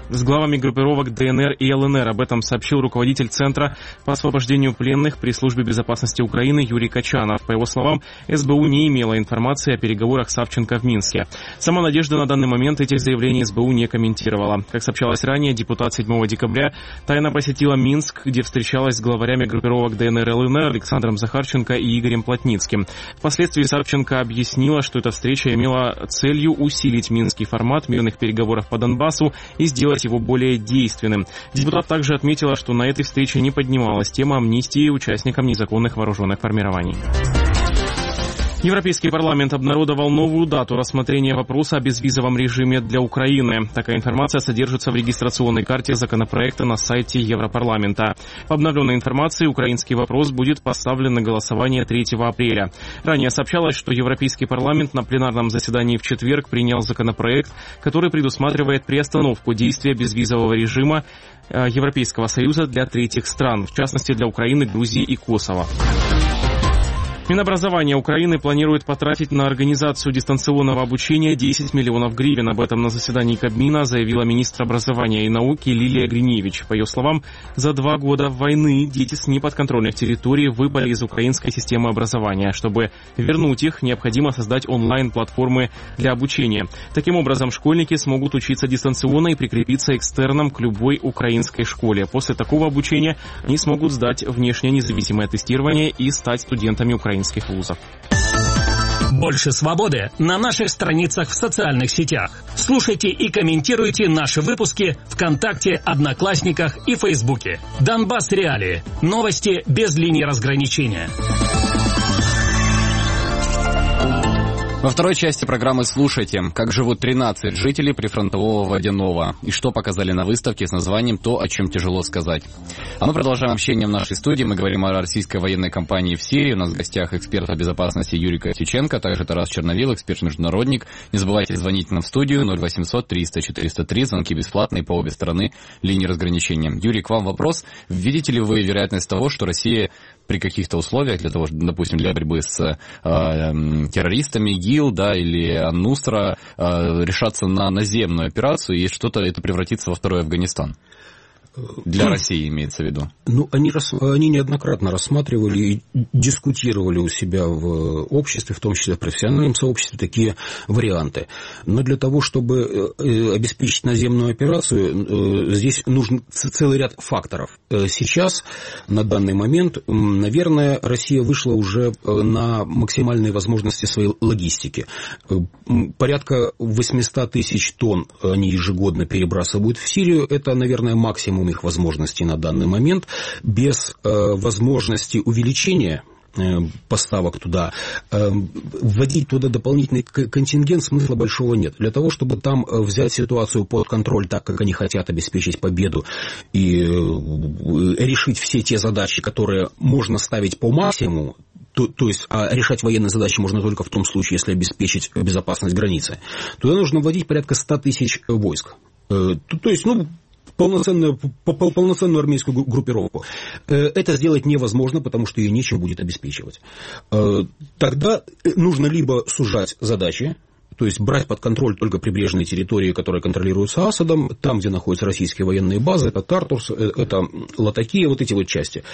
с главами группировок ДНР и ЛНР. Об этом сообщил руководитель Центра по освобождению пленных при Службе безопасности Украины Юрий Качанов. По его словам, СБУ не имела информации о переговорах Савченко в Минске. Сама Надежда на данный момент этих заявлений СБУ не комментировала. Как сообщалось ранее, депутат 7 декабря тайно посетила Минск, где встречалась с главарями группировок ДНР и ЛНР Александром Захарченко и Игорем Плотницким. Впоследствии Савченко объяснила, что эта встреча имела целью усилить минский формат мирных переговоров по Донбассу и сделать его более действенным. Депутат также отметила, что на этой встрече не поднималась тема амнистии участникам незаконных вооруженных формирований. Европейский парламент обнародовал новую дату рассмотрения вопроса о безвизовом режиме для Украины. Такая информация содержится в регистрационной карте законопроекта на сайте Европарламента. По обновленной информации, украинский вопрос будет поставлен на голосование 3 апреля. Ранее сообщалось, что Европейский парламент на пленарном заседании в четверг принял законопроект, который предусматривает приостановку действия безвизового режима Европейского Союза для третьих стран, в частности для Украины, Грузии и Косово. Минобразование Украины планирует потратить на организацию дистанционного обучения 10 миллионов гривен. Об этом на заседании Кабмина заявила министр образования и науки Лилия Гриневич. По ее словам, за 2 года войны дети с неподконтрольных территорий выпали из украинской системы образования. Чтобы вернуть их, необходимо создать онлайн-платформы для обучения. Таким образом, школьники смогут учиться дистанционно и прикрепиться экстерном к любой украинской школе. После такого обучения они смогут сдать внешнее независимое тестирование и стать студентами украинских вузов. Больше свободы на наших страницах в социальных сетях. Слушайте и комментируйте наши выпуски ВКонтакте, Одноклассниках и Фейсбуке. Донбасс Реалии. Новости без линии разграничения. Во второй части программы слушайте, как живут 13 жителей прифронтового Водяного и что показали на выставке с названием «То, о чем тяжело сказать». А мы продолжаем общение в нашей студии. Мы говорим о российской военной кампании в Сирии. У нас в гостях эксперт по безопасности Юрий Ковтюченко, также Тарас Черновил, эксперт-международник. Не забывайте звонить нам в студию 0800 300 403. Звонки бесплатные по обе стороны линии разграничения. Юрий, к вам вопрос. Видите ли вы вероятность того, что Россия при каких-то условиях, для того, допустим, для борьбы с террористами, ИГИЛ, да, или Ан-Нусра, решаться на наземную операцию, и что-то это превратится во второй Афганистан? Для России имеется в виду. Ну, они неоднократно рассматривали и дискутировали у себя в обществе, в том числе в профессиональном сообществе, такие варианты. Но для того, чтобы обеспечить наземную операцию, здесь нужен целый ряд факторов. Сейчас, на данный момент, наверное, Россия вышла уже на максимальные возможности своей логистики. Порядка 800 тысяч тонн они ежегодно перебрасывают в Сирию. Это, наверное, максимум их возможностей на данный момент. Без возможности увеличения поставок туда, вводить туда дополнительный контингент смысла большого нет. Для того, чтобы там взять ситуацию под контроль так, как они хотят обеспечить победу и решить все те задачи, которые можно ставить по максимуму, то есть решать военные задачи можно только в том случае, если обеспечить безопасность границы, туда нужно вводить порядка 100 тысяч войск. То есть, полноценную армейскую группировку. Это сделать невозможно, потому что ее нечем будет обеспечивать. Тогда нужно либо сужать задачи, то есть брать под контроль только прибрежные территории, которые контролируются Асадом, там, где находятся российские военные базы, это Тартурс, это Латакия, вот эти вот части.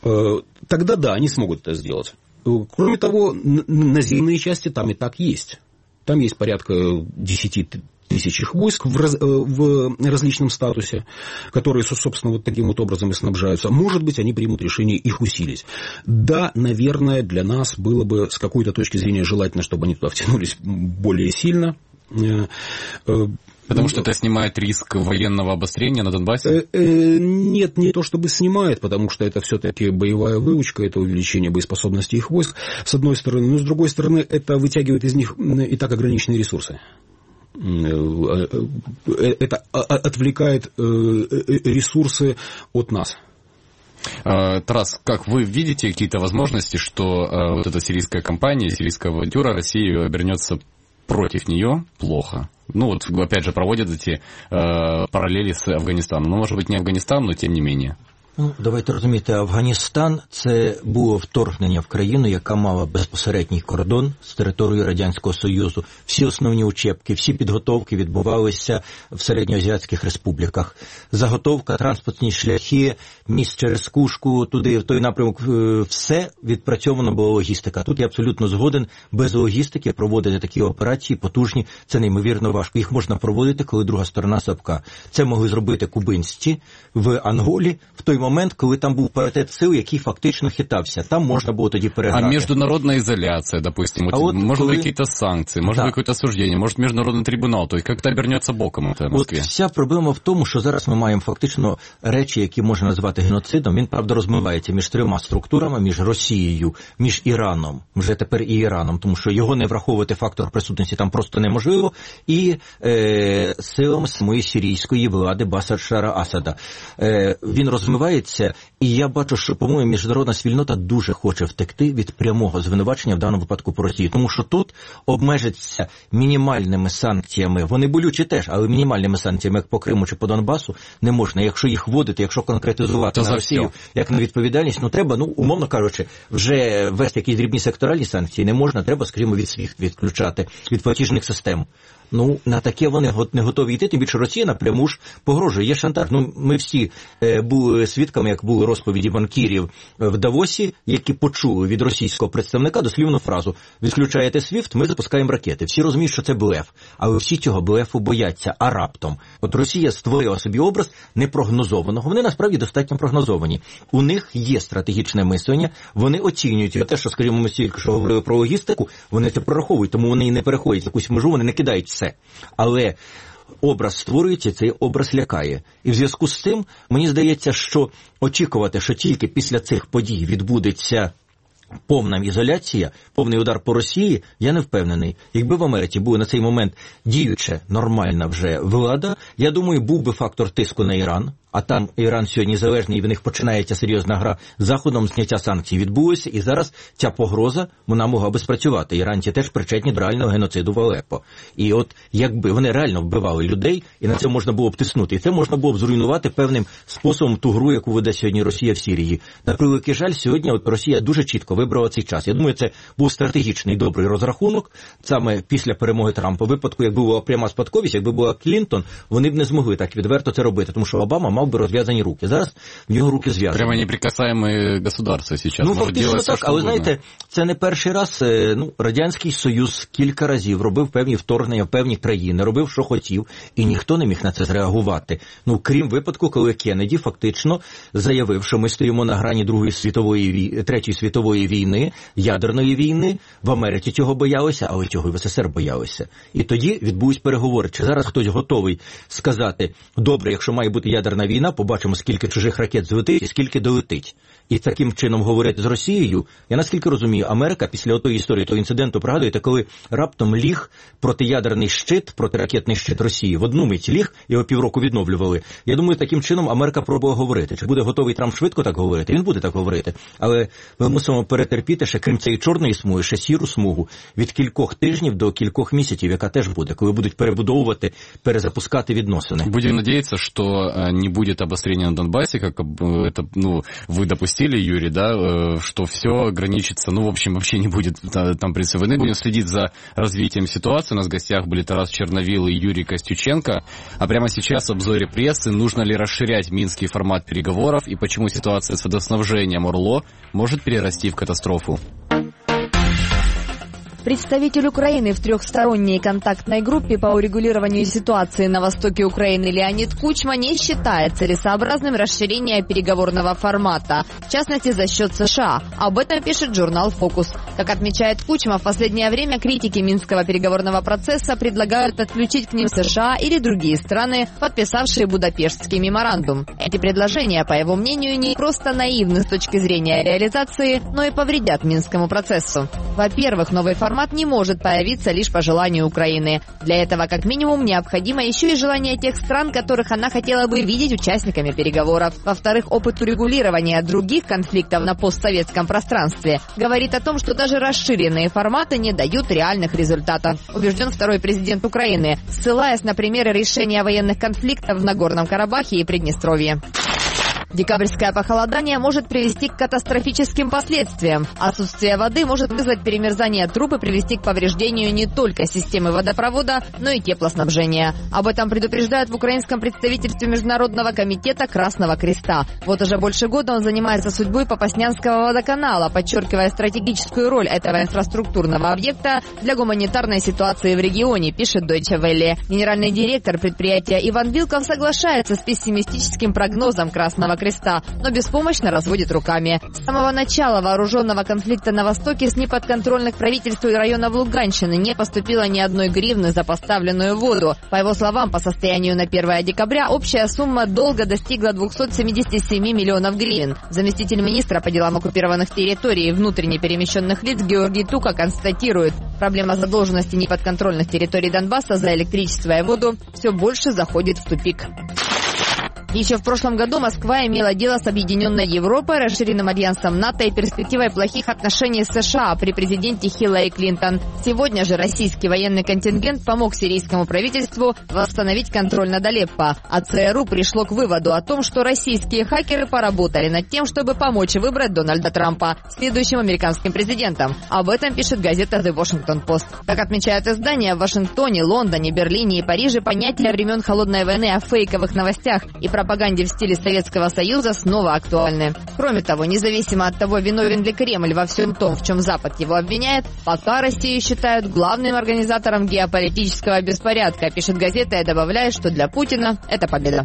Тогда да, они смогут это сделать. Кроме того, наземные части там и так есть. Там есть порядка 10 тысяч их войск в различном статусе, которые, собственно, вот таким вот образом и снабжаются. Может быть, они примут решение их усилить. Да, наверное, для нас было бы с какой-то точки зрения желательно, чтобы они туда втянулись более сильно. Потому что это снимает риск военного обострения на Донбассе? Нет, не то чтобы снимает, потому что это все-таки боевая выучка, это увеличение боеспособности их войск, с одной стороны. Но с другой стороны, это вытягивает из них и так ограниченные ресурсы. Это отвлекает ресурсы от нас. Тарас, как вы видите какие-то возможности, что вот эта сирийская кампания, сирийская авантюра, Россия обернется против нее плохо? Ну вот, опять же, проводят эти параллели с Афганистаном. Ну, может быть, не Афганистан, но тем не менее. Ну, давайте розуміти, Афганістан – це було вторгнення в країну, яка мала безпосередній кордон з територією Радянського Союзу. Всі основні учебки, всі підготовки відбувалися в середньоазіатських республіках. Заготовка, транспортні шляхи, міст через Кушку, туди, в той напрямок, все відпрацьовано була логістика. Тут я абсолютно згоден, без логістики проводити такі операції потужні, це неймовірно важко. Їх можна проводити, коли друга сторона слабка. Це могли зробити кубинці в Анголі, в той момент, коли там був паритет сил, який фактично хитався. Там можна було тоді переграти. А международная изоляция, допустим, может быть какие-то санкции, может быть какое-то осуждение, может международный трибунал, то есть как-то обернется боком это в Москве. От вся проблема в тому, що зараз ми маємо фактично речі, які можна назвати геноцидом. Він, правда, розмивається між трьома структурами, між Росією, між Іраном, вже тепер і Іраном, тому що його не враховувати фактор присутності там просто неможливо, і силами самої сирійської влади Башара Асада. Він розмивається, і я бачу, що, по-моєму, міжнародна спільнота дуже хоче втекти від прямого звинувачення, в даному випадку по Росії, тому що тут обмежиться мінімальними санкціями, вони болючі теж, але мінімальними санкціями, як по Криму чи по Донбасу, не можна. Якщо їх вводити, якщо конкретизувати на Росію, як на відповідальність, треба, умовно кажучи, вже ввести якісь дрібні секторальні санкції не можна, треба, скажімо, від SWIFT відключати, від платіжних систем. На таке вони не готові йти, тим більше Росія напряму ж погрожує. Є шантаж. Ми всі були свідками, як були розповіді банкірів в Давосі, які почули від російського представника дослівну фразу «Відключаєте SWIFT, ми запускаємо ракети». Всі розуміють, що це блеф, але всі цього блефу бояться. А раптом? От Росія створила собі образ непрогнозованого. Вони насправді достатньо прогнозовані. У них є стратегічне мислення, вони оцінюють. І те, що, скажімо, ми тільки що говорили про логістику, вони це прораховують, тому вони і не переходять якусь межу, вони не кидають все. Але образ створюється, цей образ лякає. І в зв'язку з цим, мені здається, що очікувати, що тільки після цих подій відбудеться повна ізоляція, повний удар по Росії, я не впевнений. Якби в Америці була на цей момент діюча, нормальна вже влада, я думаю, був би фактор тиску на Іран, а там Іран сьогодні залежний, і в них починається серйозна гра з Заходом, зняття санкцій відбулося, і зараз ця погроза, вона могла би спрацювати. Іранці теж причетні до реального геноциду в Алеппо. І от якби вони реально вбивали людей, і на це можна було б тиснути, і це можна було б зруйнувати певним способом ту гру, яку веде сьогодні Росія в Сирії. На превеликий жаль, сьогодні от Росія дуже чітко вибрала цей час. Я думаю, це був стратегічний добрий розрахунок, саме після перемоги Трампа. В випадку, якби була пряма спадковість, якби була Клінтон, вони б не змогли так відверто це робити, тому що Обама мав би розв'язані руки. Зараз в нього руки зв'язані. Прямо неприкасаємі государства зараз. Фактично так, але знаєте, це не перший раз. Радянський Союз кілька разів робив певні вторгнення в певні країни, робив, що хотів, і ніхто не міг на це зреагувати. Крім випадку, коли Кеннеді фактично заявив, що ми стоїмо на грані Третьої світової війни, ядерної війни. В Америці цього боялися, але цього і в СССР боялися. І тоді відбулись переговори. Чи зараз хтось готовий сказати, добре, якщо має бути ядерна війна, побачимо, скільки чужих ракет злетить і скільки долетить. І таким чином говорити з Росією, я наскільки розумію, Америка після тої історії, того інциденту, пригадуєте, коли раптом ліг протиядерний щит, протиракетний щит Росії, в одну мить ліг, його півроку відновлювали. Я думаю, таким чином Америка пробує говорити. Чи буде готовий Трамп швидко так говорити? Він буде так говорити. Але ми мусимо перетерпіти ще, крім цієї чорної смуги, ще сіру смугу від кількох тижнів до кількох місяців, яка теж буде, коли будуть перебудовувати, перезапускати відносини. Будемо надіятися, що не буде обострення на Донбасі, як це, ви допустили, Юрий, да, что все ограничится, в общем, вообще не будет там принципа войны. Будем следить за развитием ситуации. У нас в гостях были Тарас Черновил и Юрий Костюченко. А прямо сейчас в обзоре прессы, нужно ли расширять минский формат переговоров и почему ситуация с водоснабжением ОРЛО может перерасти в катастрофу. Представитель Украины в трехсторонней контактной группе по урегулированию ситуации на востоке Украины Леонид Кучма не считает целесообразным расширение переговорного формата, в частности за счет США. Об этом пишет журнал «Фокус». Как отмечает Кучма, в последнее время критики Минского переговорного процесса предлагают подключить к ним США или другие страны, подписавшие Будапештский меморандум. Эти предложения, по его мнению, не просто наивны с точки зрения реализации, но и повредят Минскому процессу. Во-первых, новый формат не может появиться лишь по желанию Украины. Для этого, как минимум, необходимо еще и желание тех стран, которых она хотела бы видеть участниками переговоров. Во-вторых, опыт урегулирования других конфликтов на постсоветском пространстве говорит о том, что даже расширенные форматы не дают реальных результатов, убежден второй президент Украины, ссылаясь на примеры решения военных конфликтов в Нагорном Карабахе и Приднестровье. Декабрьское похолодание может привести к катастрофическим последствиям. Отсутствие воды может вызвать перемерзание труб и привести к повреждению не только системы водопровода, но и теплоснабжения. Об этом предупреждают в украинском представительстве Международного комитета Красного Креста. Вот уже больше года он занимается судьбой Попаснянского водоканала, подчеркивая стратегическую роль этого инфраструктурного объекта для гуманитарной ситуации в регионе, пишет Deutsche Welle. Генеральный директор предприятия Иван Вилков соглашается с пессимистическим прогнозом Красного Креста, но беспомощно разводит руками. С самого начала вооруженного конфликта на Востоке с неподконтрольных правительству и районов Луганщины не поступило ни одной гривны за поставленную воду. По его словам, по состоянию на 1 декабря общая сумма долга достигла 277 миллионов гривен. Заместитель министра по делам оккупированных территорий и внутренне перемещенных лиц Георгий Тука констатирует, проблема задолженности неподконтрольных территорий Донбасса за электричество и воду все больше заходит в тупик. Еще в прошлом году Москва имела дело с Объединенной Европой, расширенным альянсом НАТО и перспективой плохих отношений с США при президенте Хиллари Клинтон. Сегодня же российский военный контингент помог сирийскому правительству восстановить контроль над Алеппо. А ЦРУ пришло к выводу о том, что российские хакеры поработали над тем, чтобы помочь выбрать Дональда Трампа следующим американским президентом. Об этом пишет газета The Washington Post. Как отмечают издания, в Вашингтоне, Лондоне, Берлине и Париже понятия времен Холодной войны о фейковых новостях и пропаганде в стиле Советского Союза снова актуальны. Кроме того, независимо от того, виновен ли Кремль во всем том, в чем Запад его обвиняет, пока Россию считают главным организатором геополитического беспорядка, пишет газета и добавляет, что для Путина это победа.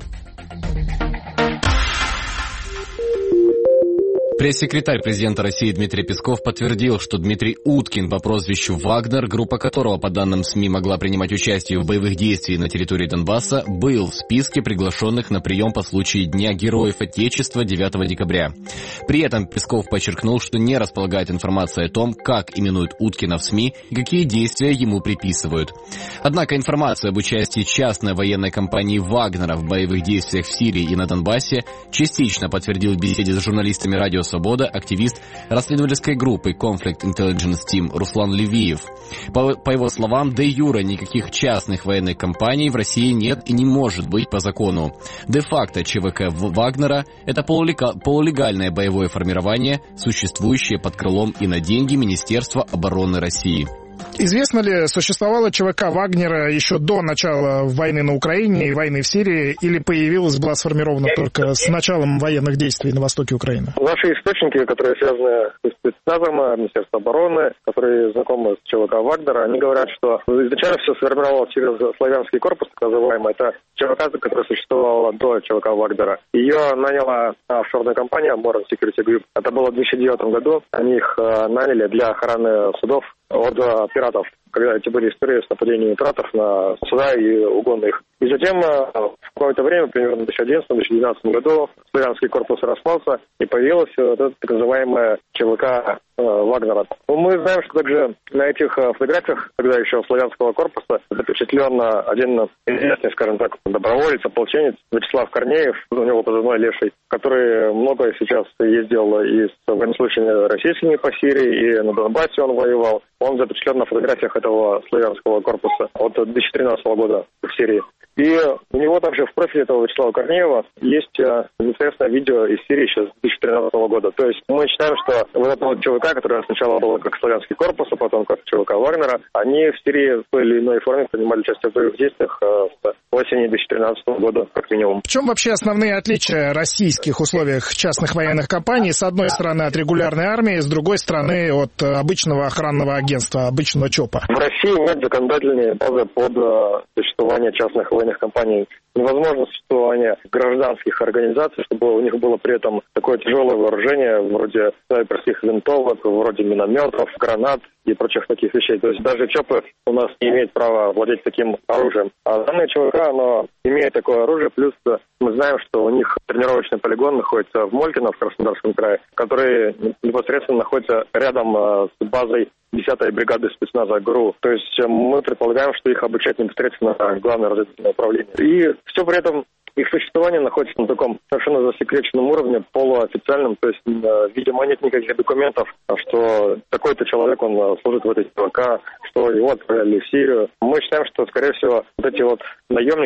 Пресс-секретарь президента России Дмитрий Песков подтвердил, что Дмитрий Уткин по прозвищу Вагнер, группа которого, по данным СМИ, могла принимать участие в боевых действиях на территории Донбасса, был в списке приглашенных на прием по случаю Дня Героев Отечества 9 декабря. При этом Песков подчеркнул, что не располагает информацией о том, как именуют Уткина в СМИ и какие действия ему приписывают. Однако информацию об участии частной военной компании «Вагнера» в боевых действиях в Сирии и на Донбассе частично подтвердил в беседе с журналистами «Радио Свобода» активист расследовательской группы Conflict Intelligence Team Руслан Левиев. По его словам, де-юре никаких частных военных компаний в России нет и не может быть по закону. Де-факто ЧВК Вагнера – это полулегальное боевое формирование, существующее под крылом и на деньги Министерства обороны России. Известно ли, существовала ЧВК Вагнера еще до начала войны на Украине и войны в Сирии, или появилась, была сформирована только с началом военных действий на востоке Украины? Наши источники, которые связаны с спецназом, Министерством обороны, которые знакомы с ЧВК Вагнера, они говорят, что изначально все сформировалось через славянский корпус, так называемый. Это ЧВК, которая существовала до ЧВК Вагнера. Ее наняла офшорная компания Moran Security Group. Это было в 2009 году. Они их наняли для охраны судов от пиратов, когда эти были истории с нападением пиратов на суда и угоны их. И затем в какое-то время, примерно в 2011-2012 году, славянский корпус распался, и появилась вот эта так называемая ЧВК Вагнера. Мы знаем, что также на этих фотографиях, тогда еще славянского корпуса, запечатлен один известный, скажем так, доброволец, ополченец Вячеслав Корнеев, у него позывной Леший, который много сейчас ездил и с военнослужащими российскими по Сирии, и на Донбассе он воевал. Он запечатлен на фотографиях этого славянского корпуса от 2013 года в Сирии. И у него также в профиле этого Вячеслава Корнеева есть непосредственно видео из Сирии еще с 2013 года. То есть мы считаем, что вот эта вот ЧВК, которая сначала была как славянский корпус, а потом как ЧВК Вагнера, они в Сирии в той или иной форме принимали участие в боевых действиях с осени 2013 года, как минимум. В чем вообще основные отличия российских условиях частных военных компаний? С одной стороны от регулярной армии, с другой стороны от обычного охранного агентства, обычного ЧОПа. В России нет законодательной базы под существование частных военных компаний. Невозможно существование гражданских организаций, чтобы у них было при этом такое тяжелое вооружение, вроде снайперских винтовок, вроде минометов, гранат и прочих таких вещей. То есть даже ЧОПы у нас не имеют права владеть таким оружием. А данное ЧВК, оно имеет такое оружие, плюс мы знаем, что у них тренировочный полигон находится в Молькино, в Краснодарском крае, который непосредственно находится рядом с базой 10-й бригады спецназа ГРУ. То есть мы предполагаем, что их обучают непосредственно Главное разведывательное управление. И все при этом их существование находится на таком совершенно засекреченном уровне, полуофициальном, то есть, видимо, нет никаких документов, что такой-то человек, он служит в этой ЧВК, что его отправляли в Сирию. Мы считаем, что, скорее всего, вот эти вот наемники,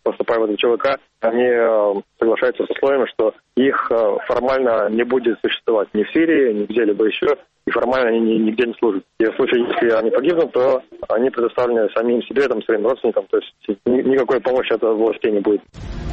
поступая в этот ЧВК, они соглашаются с условиями, что их формально не будет существовать ни в Сирии, ни где-либо еще, и формально они нигде не служат. И в случае, если они погибнут, то они предоставлены самим себе, своим родственникам, то есть никакой помощи от властей не будет.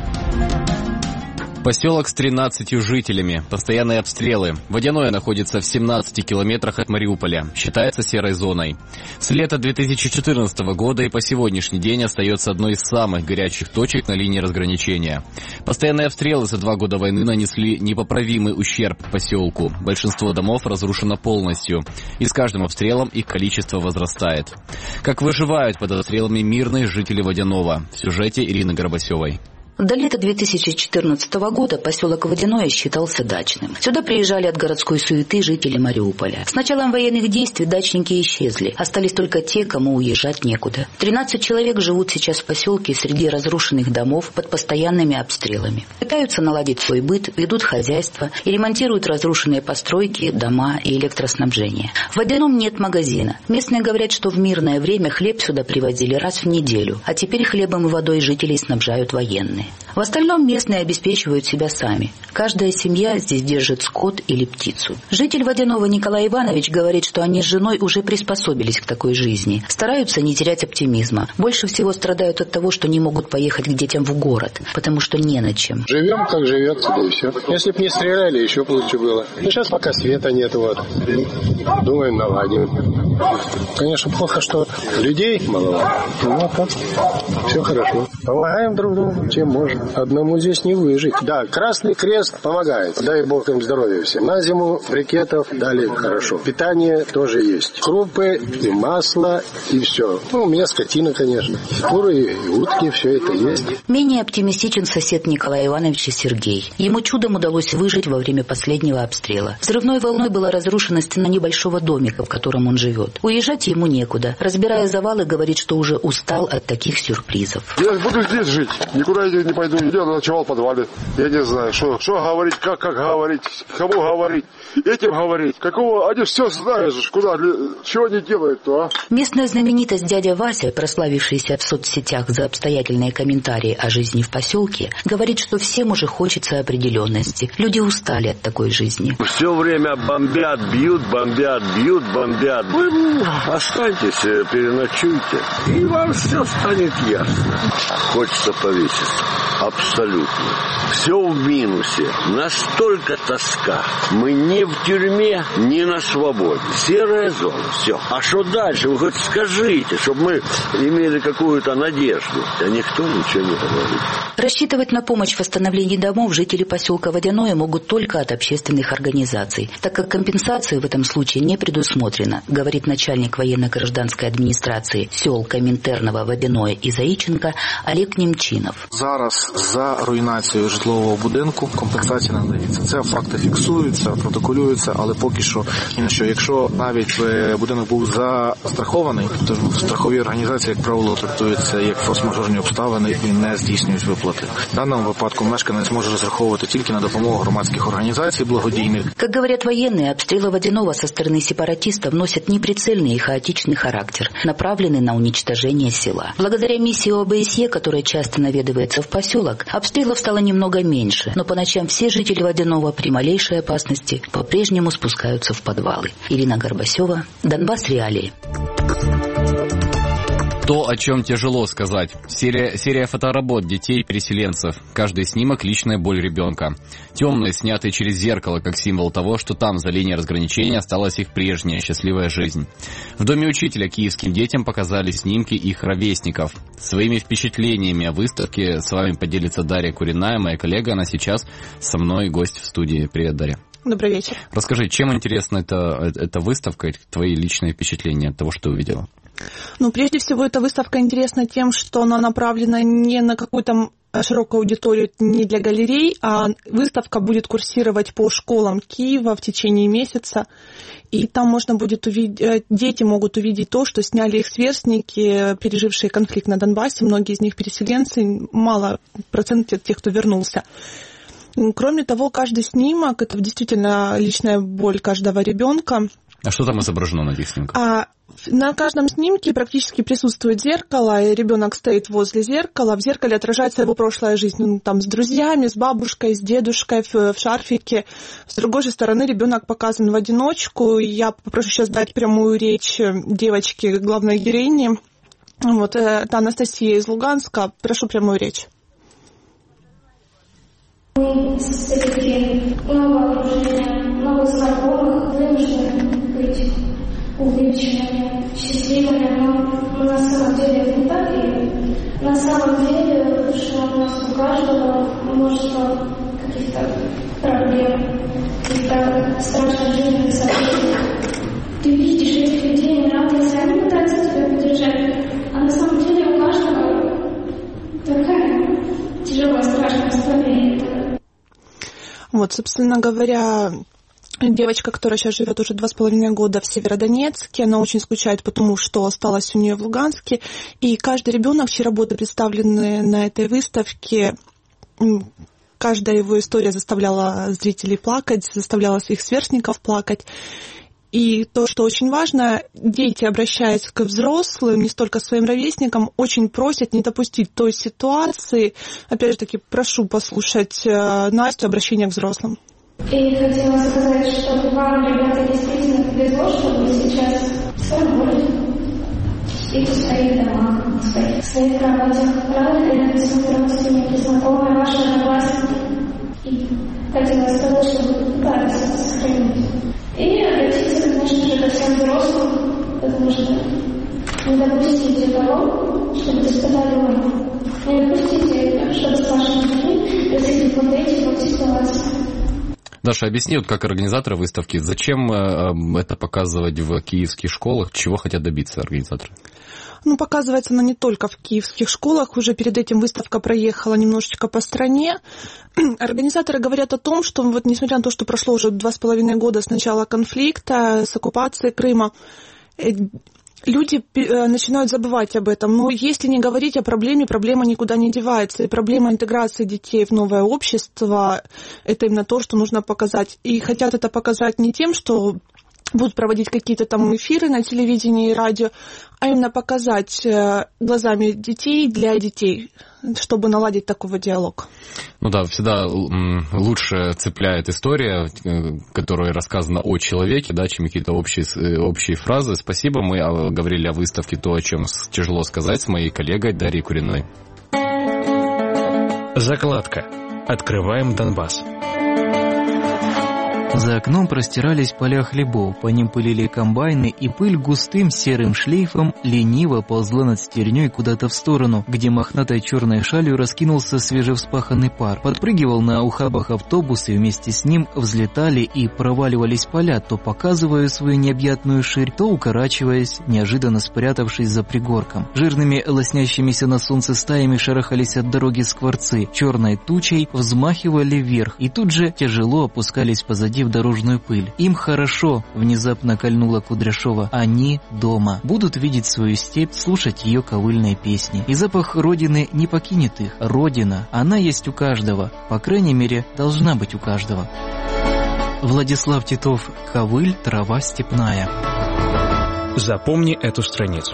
Поселок с 13 жителями. Постоянные обстрелы. Водяное находится в 17 километрах от Мариуполя. Считается серой зоной. С лета 2014 года и по сегодняшний день остается одной из самых горячих точек на линии разграничения. Постоянные обстрелы за 2 года войны нанесли непоправимый ущерб поселку. Большинство домов разрушено полностью. И с каждым обстрелом их количество возрастает. Как выживают под обстрелами мирные жители Водяного? В сюжете Ирины Горбасевой. До лета 2014 года поселок Водяное считался дачным. Сюда приезжали от городской суеты жители Мариуполя. С началом военных действий дачники исчезли. Остались только те, кому уезжать некуда. 13 человек живут сейчас в поселке среди разрушенных домов под постоянными обстрелами. Пытаются наладить свой быт, ведут хозяйство и ремонтируют разрушенные постройки, дома и электроснабжение. В Водяном нет магазина. Местные говорят, что в мирное время хлеб сюда привозили раз в неделю, а теперь хлебом и водой жителей снабжают военные. В остальном местные обеспечивают себя сами. Каждая семья здесь держит скот или птицу. Житель Водяного Николай Иванович говорит, что они с женой уже приспособились к такой жизни. Стараются не терять оптимизма. Больше всего страдают от того, что не могут поехать к детям в город, потому что не на чем. Живем, как живется, да и все. Если бы не стреляли, еще бы лучше было. Но сейчас пока света нет, вот. Думаем, наладим. Конечно, плохо, что людей мало. Но так все хорошо. Помогаем друг другу, чем можем. Одному здесь не выжить. Да, Красный Крест помогает. Дай Бог им здоровья всем. На зиму брикетов дали хорошо. Питание тоже есть. Крупы и масло, и все. У меня скотина, конечно. Куры и утки, все это есть. Менее оптимистичен сосед Николая Ивановича Сергей. Ему чудом удалось выжить во время последнего обстрела. Взрывной волной была разрушена стена небольшого домика, в котором он живет. Уезжать ему некуда. Разбирая завалы, говорит, что уже устал от таких сюрпризов. Я буду здесь жить. Никуда я не пойду. Я ночевал в подвале. Я не знаю, что говорить, как говорить, кому говорить, этим говорить. Какого, они все знают, куда, чего они делают-то, а? Местная знаменитость дядя Вася, прославившийся в соцсетях за обстоятельные комментарии о жизни в поселке, говорит, что всем уже хочется определенности. Люди устали от такой жизни. Все время бомбят, бьют, бомбят, бьют, бомбят. Вы останьтесь, переночуйте, и вам все станет ясно. Хочется повеситься. Абсолютно. Все в минусе. Настолько тоска. Мы не в тюрьме, не на свободе. Серая зона. Все. А что дальше? Вы хоть скажите, чтобы мы имели какую-то надежду. А никто ничего не говорит. Рассчитывать на помощь в восстановлении домов жители поселка Водяное могут только от общественных организаций, так как компенсации в этом случае не предусмотрено, говорит начальник военно-гражданской администрации сел Коминтерного, Водяное і Заїченка Олег Немчинов. Зараз за руйнацію житлового будинку компенсація надається. Це факти фіксуються, протоколюються, але поки що ні на що. Якщо навіть будинок був застрахований, то страхові організації, як правило, трактуються як форс-мажорні обставини і не здійснюють виплати. В даному випадку мешканець може розраховувати тільки на допомогу громадських організацій благодійних. Как говорят военные, обстрелы Водяного со стороны сепаратистов носят неприцельный и хаотичный характер, направленный на уничтожение села. Благодаря миссии ОБСЕ, которая часто наведывается в поселок, обстрелов стало немного меньше, но по ночам все жители Водяного при малейшей опасности по-прежнему спускаются в подвалы. Ирина Горбасева, Донбасс Реалии. То, о чем тяжело сказать. Серия фоторабот детей-переселенцев. Каждый снимок – личная боль ребенка. Темные, снятые через зеркало, как символ того, что там, за линией разграничения, осталась их прежняя счастливая жизнь. В доме учителя киевским детям показали снимки их ровесников. Своими впечатлениями о выставке с вами поделится Дарья Куриная, моя коллега. Она сейчас со мной, гость в студии. Привет, Дарья. Добрый вечер. Расскажи, чем интересна эта выставка, твои личные впечатления от того, что ты увидела? Ну, прежде всего, эта выставка интересна тем, что она направлена не на какую-то широкую аудиторию, не для галерей, а выставка будет курсировать по школам Киева в течение месяца. И там можно будет увидеть, дети могут увидеть то, что сняли их сверстники, пережившие конфликт на Донбассе. Многие из них переселенцы, мало процентов тех, кто вернулся. Кроме того, каждый снимок – это действительно личная боль каждого ребенка. А что там изображено на этих снимках? На каждом снимке практически присутствует зеркало, и ребенок стоит возле зеркала. В зеркале отражается его прошлая жизнь, там, с друзьями, с бабушкой, с дедушкой в шарфике. С другой же стороны, ребенок показан в одиночку. Я попрошу сейчас дать прямую речь девочке, главной героине. Вот, это Анастасия из Луганска. Прошу прямую речь. Мы все-таки много окружения, много знакомых, вынуждены быть увлеченными, счастливыми, но на самом деле это не так. И на самом деле, что у нас у каждого множество каких-то проблем, каких-то страшных жизненных событий. Ты видишь этих людей, не радуйся, они пытаются тебя поддержать, а на самом деле у каждого такая тяжелая, страшная история. Вот, собственно говоря, девочка, которая сейчас живет уже 2,5 года в Северодонецке, она очень скучает по тому, что осталось у нее в Луганске. И каждый ребенок, чьи работы представлены на этой выставке, каждая его история заставляла зрителей плакать, заставляла своих сверстников плакать. И то, что очень важно, дети, обращаясь к взрослым, не столько к своим ровесникам, очень просят не допустить той ситуации. Опять же таки, прошу послушать Настю, обращение к взрослым. И хотела сказать, что вам, ребята, действительно повезло, что вы сейчас в своем городе, спите в своих домах, в своих кроватях, рады свои родственники, знакомые, ваши одноклассники. И хотела сказать, что вы пытались это сохранить. И обратиться, конечно же, ко всем взрослым, потому что не допустите того, чтобы испытали войну. Не допустите, чтобы с вашими детьми произошли вот эти вот ситуации. Даша, объясни, как организаторы выставки, зачем это показывать в киевских школах, чего хотят добиться организаторы? Показывается она не только в киевских школах. Уже перед этим выставка проехала немножечко по стране. Организаторы говорят о том, что вот несмотря на то, что прошло уже 2,5 года с начала конфликта, с оккупацией Крыма, люди начинают забывать об этом. Но если не говорить о проблеме, проблема никуда не девается. И проблема интеграции детей в новое общество – это именно то, что нужно показать. И хотят это показать не тем, что будут проводить какие-то там эфиры на телевидении и радио, а именно показать глазами детей для детей, чтобы наладить такой диалог. Всегда лучше цепляет история, которая рассказана о человеке, чем какие-то общие фразы. Спасибо, мы говорили о выставке «То, о чем тяжело сказать» с моей коллегой Дарьей Куриной. Закладка. Открываем Донбасс. За окном простирались поля хлебов, по ним пылили комбайны, и пыль густым серым шлейфом лениво ползла над стерней куда-то в сторону, где мохнатой черной шалью раскинулся свежевспаханный пар. Подпрыгивал на ухабах автобус, и вместе с ним взлетали и проваливались поля, то показывая свою необъятную ширь, то укорачиваясь, неожиданно спрятавшись за пригорком. Жирными лоснящимися на солнце стаями шарахались от дороги скворцы, черной тучей взмахивали вверх, и тут же тяжело опускались позади в дорожную пыль. Им хорошо, внезапно кольнула Кудряшова. Они дома. Будут видеть свою степь, слушать ее ковыльные песни. И запах Родины не покинет их. Родина, она есть у каждого. По крайней мере, должна быть у каждого. Владислав Титов. Ковыль, трава степная. Запомни эту страницу.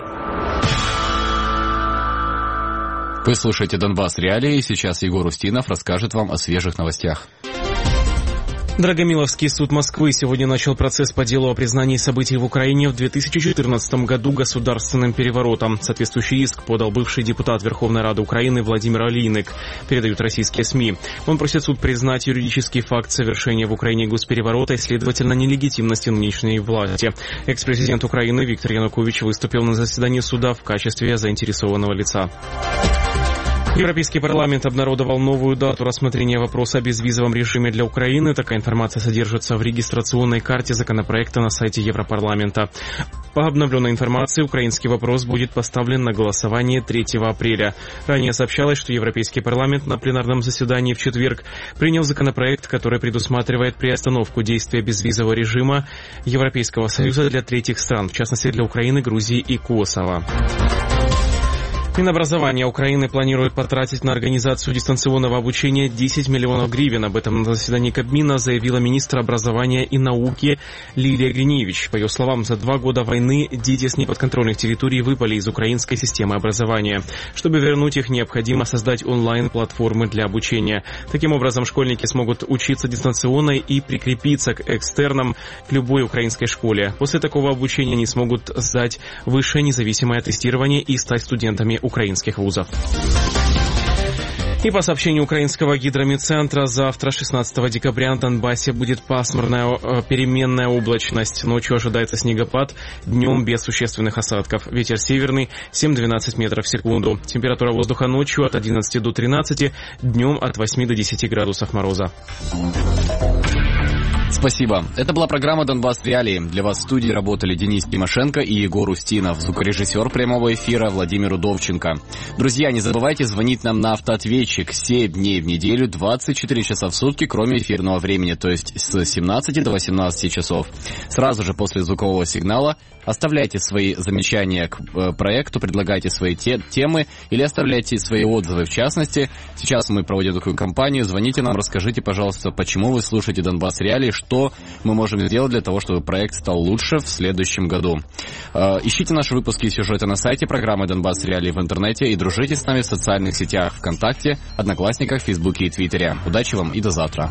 Вы слушаете «Донбасс Реалии», и сейчас Егор Устинов расскажет вам о свежих новостях. Драгомиловский суд Москвы сегодня начал процесс по делу о признании событий в Украине в 2014 году государственным переворотом. Соответствующий иск подал бывший депутат Верховной Рады Украины Владимир Алийник, передают российские СМИ. Он просит суд признать юридический факт совершения в Украине госпереворота и, следовательно, нелегитимности нынешней власти. Экс-президент Украины Виктор Янукович выступил на заседании суда в качестве заинтересованного лица. Европейский парламент обнародовал новую дату рассмотрения вопроса о безвизовом режиме для Украины. Такая информация содержится в регистрационной карте законопроекта на сайте Европарламента. По обновленной информации, украинский вопрос будет поставлен на голосование 3 апреля. Ранее сообщалось, что Европейский парламент на пленарном заседании в четверг принял законопроект, который предусматривает приостановку действия безвизового режима Европейского Союза для третьих стран, в частности для Украины, Грузии и Косово. Минобразование Украины планирует потратить на организацию дистанционного обучения 10 миллионов гривен. Об этом на заседании Кабмина заявила министр образования и науки Лилия Гриневич. По ее словам, за 2 года войны дети с неподконтрольных территорий выпали из украинской системы образования. Чтобы вернуть их, необходимо создать онлайн-платформы для обучения. Таким образом, школьники смогут учиться дистанционно и прикрепиться к экстернам к любой украинской школе. После такого обучения они смогут сдать высшее независимое тестирование и стать студентами украинских вузов. И по сообщению украинского гидрометцентра, завтра, 16 декабря, на Донбассе будет пасмурная переменная облачность. Ночью ожидается снегопад, днем без существенных осадков. Ветер северный 7-12 метров в секунду. Температура воздуха ночью от 11 до 13, днем от 8 до 10 градусов мороза. Спасибо. Это была программа «Донбасс Реалии». Для вас в студии работали Денис Тимошенко и Егор Устинов, звукорежиссер прямого эфира Владимир Удовченко. Друзья, не забывайте звонить нам на автоответчик 7 дней в неделю, 24 часа в сутки, кроме эфирного времени, то есть с 17 до 18 часов. Сразу же после звукового сигнала оставляйте свои замечания к проекту, предлагайте свои темы или оставляйте свои отзывы. В частности, сейчас мы проводим такую кампанию. Звоните нам, расскажите, пожалуйста, почему вы слушаете «Донбасс Реалии», что мы можем сделать для того, чтобы проект стал лучше в следующем году. Ищите наши выпуски и сюжеты на сайте программы «Донбасс Реалии» в интернете и дружите с нами в социальных сетях ВКонтакте, Одноклассниках, Фейсбуке и Твиттере. Удачи вам и до завтра.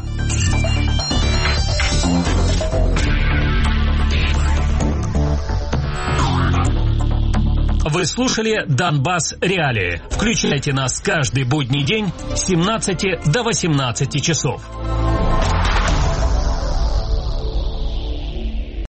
Вы слушали «Донбасс Реалии». Включайте нас каждый будний день с 17 до 18 часов.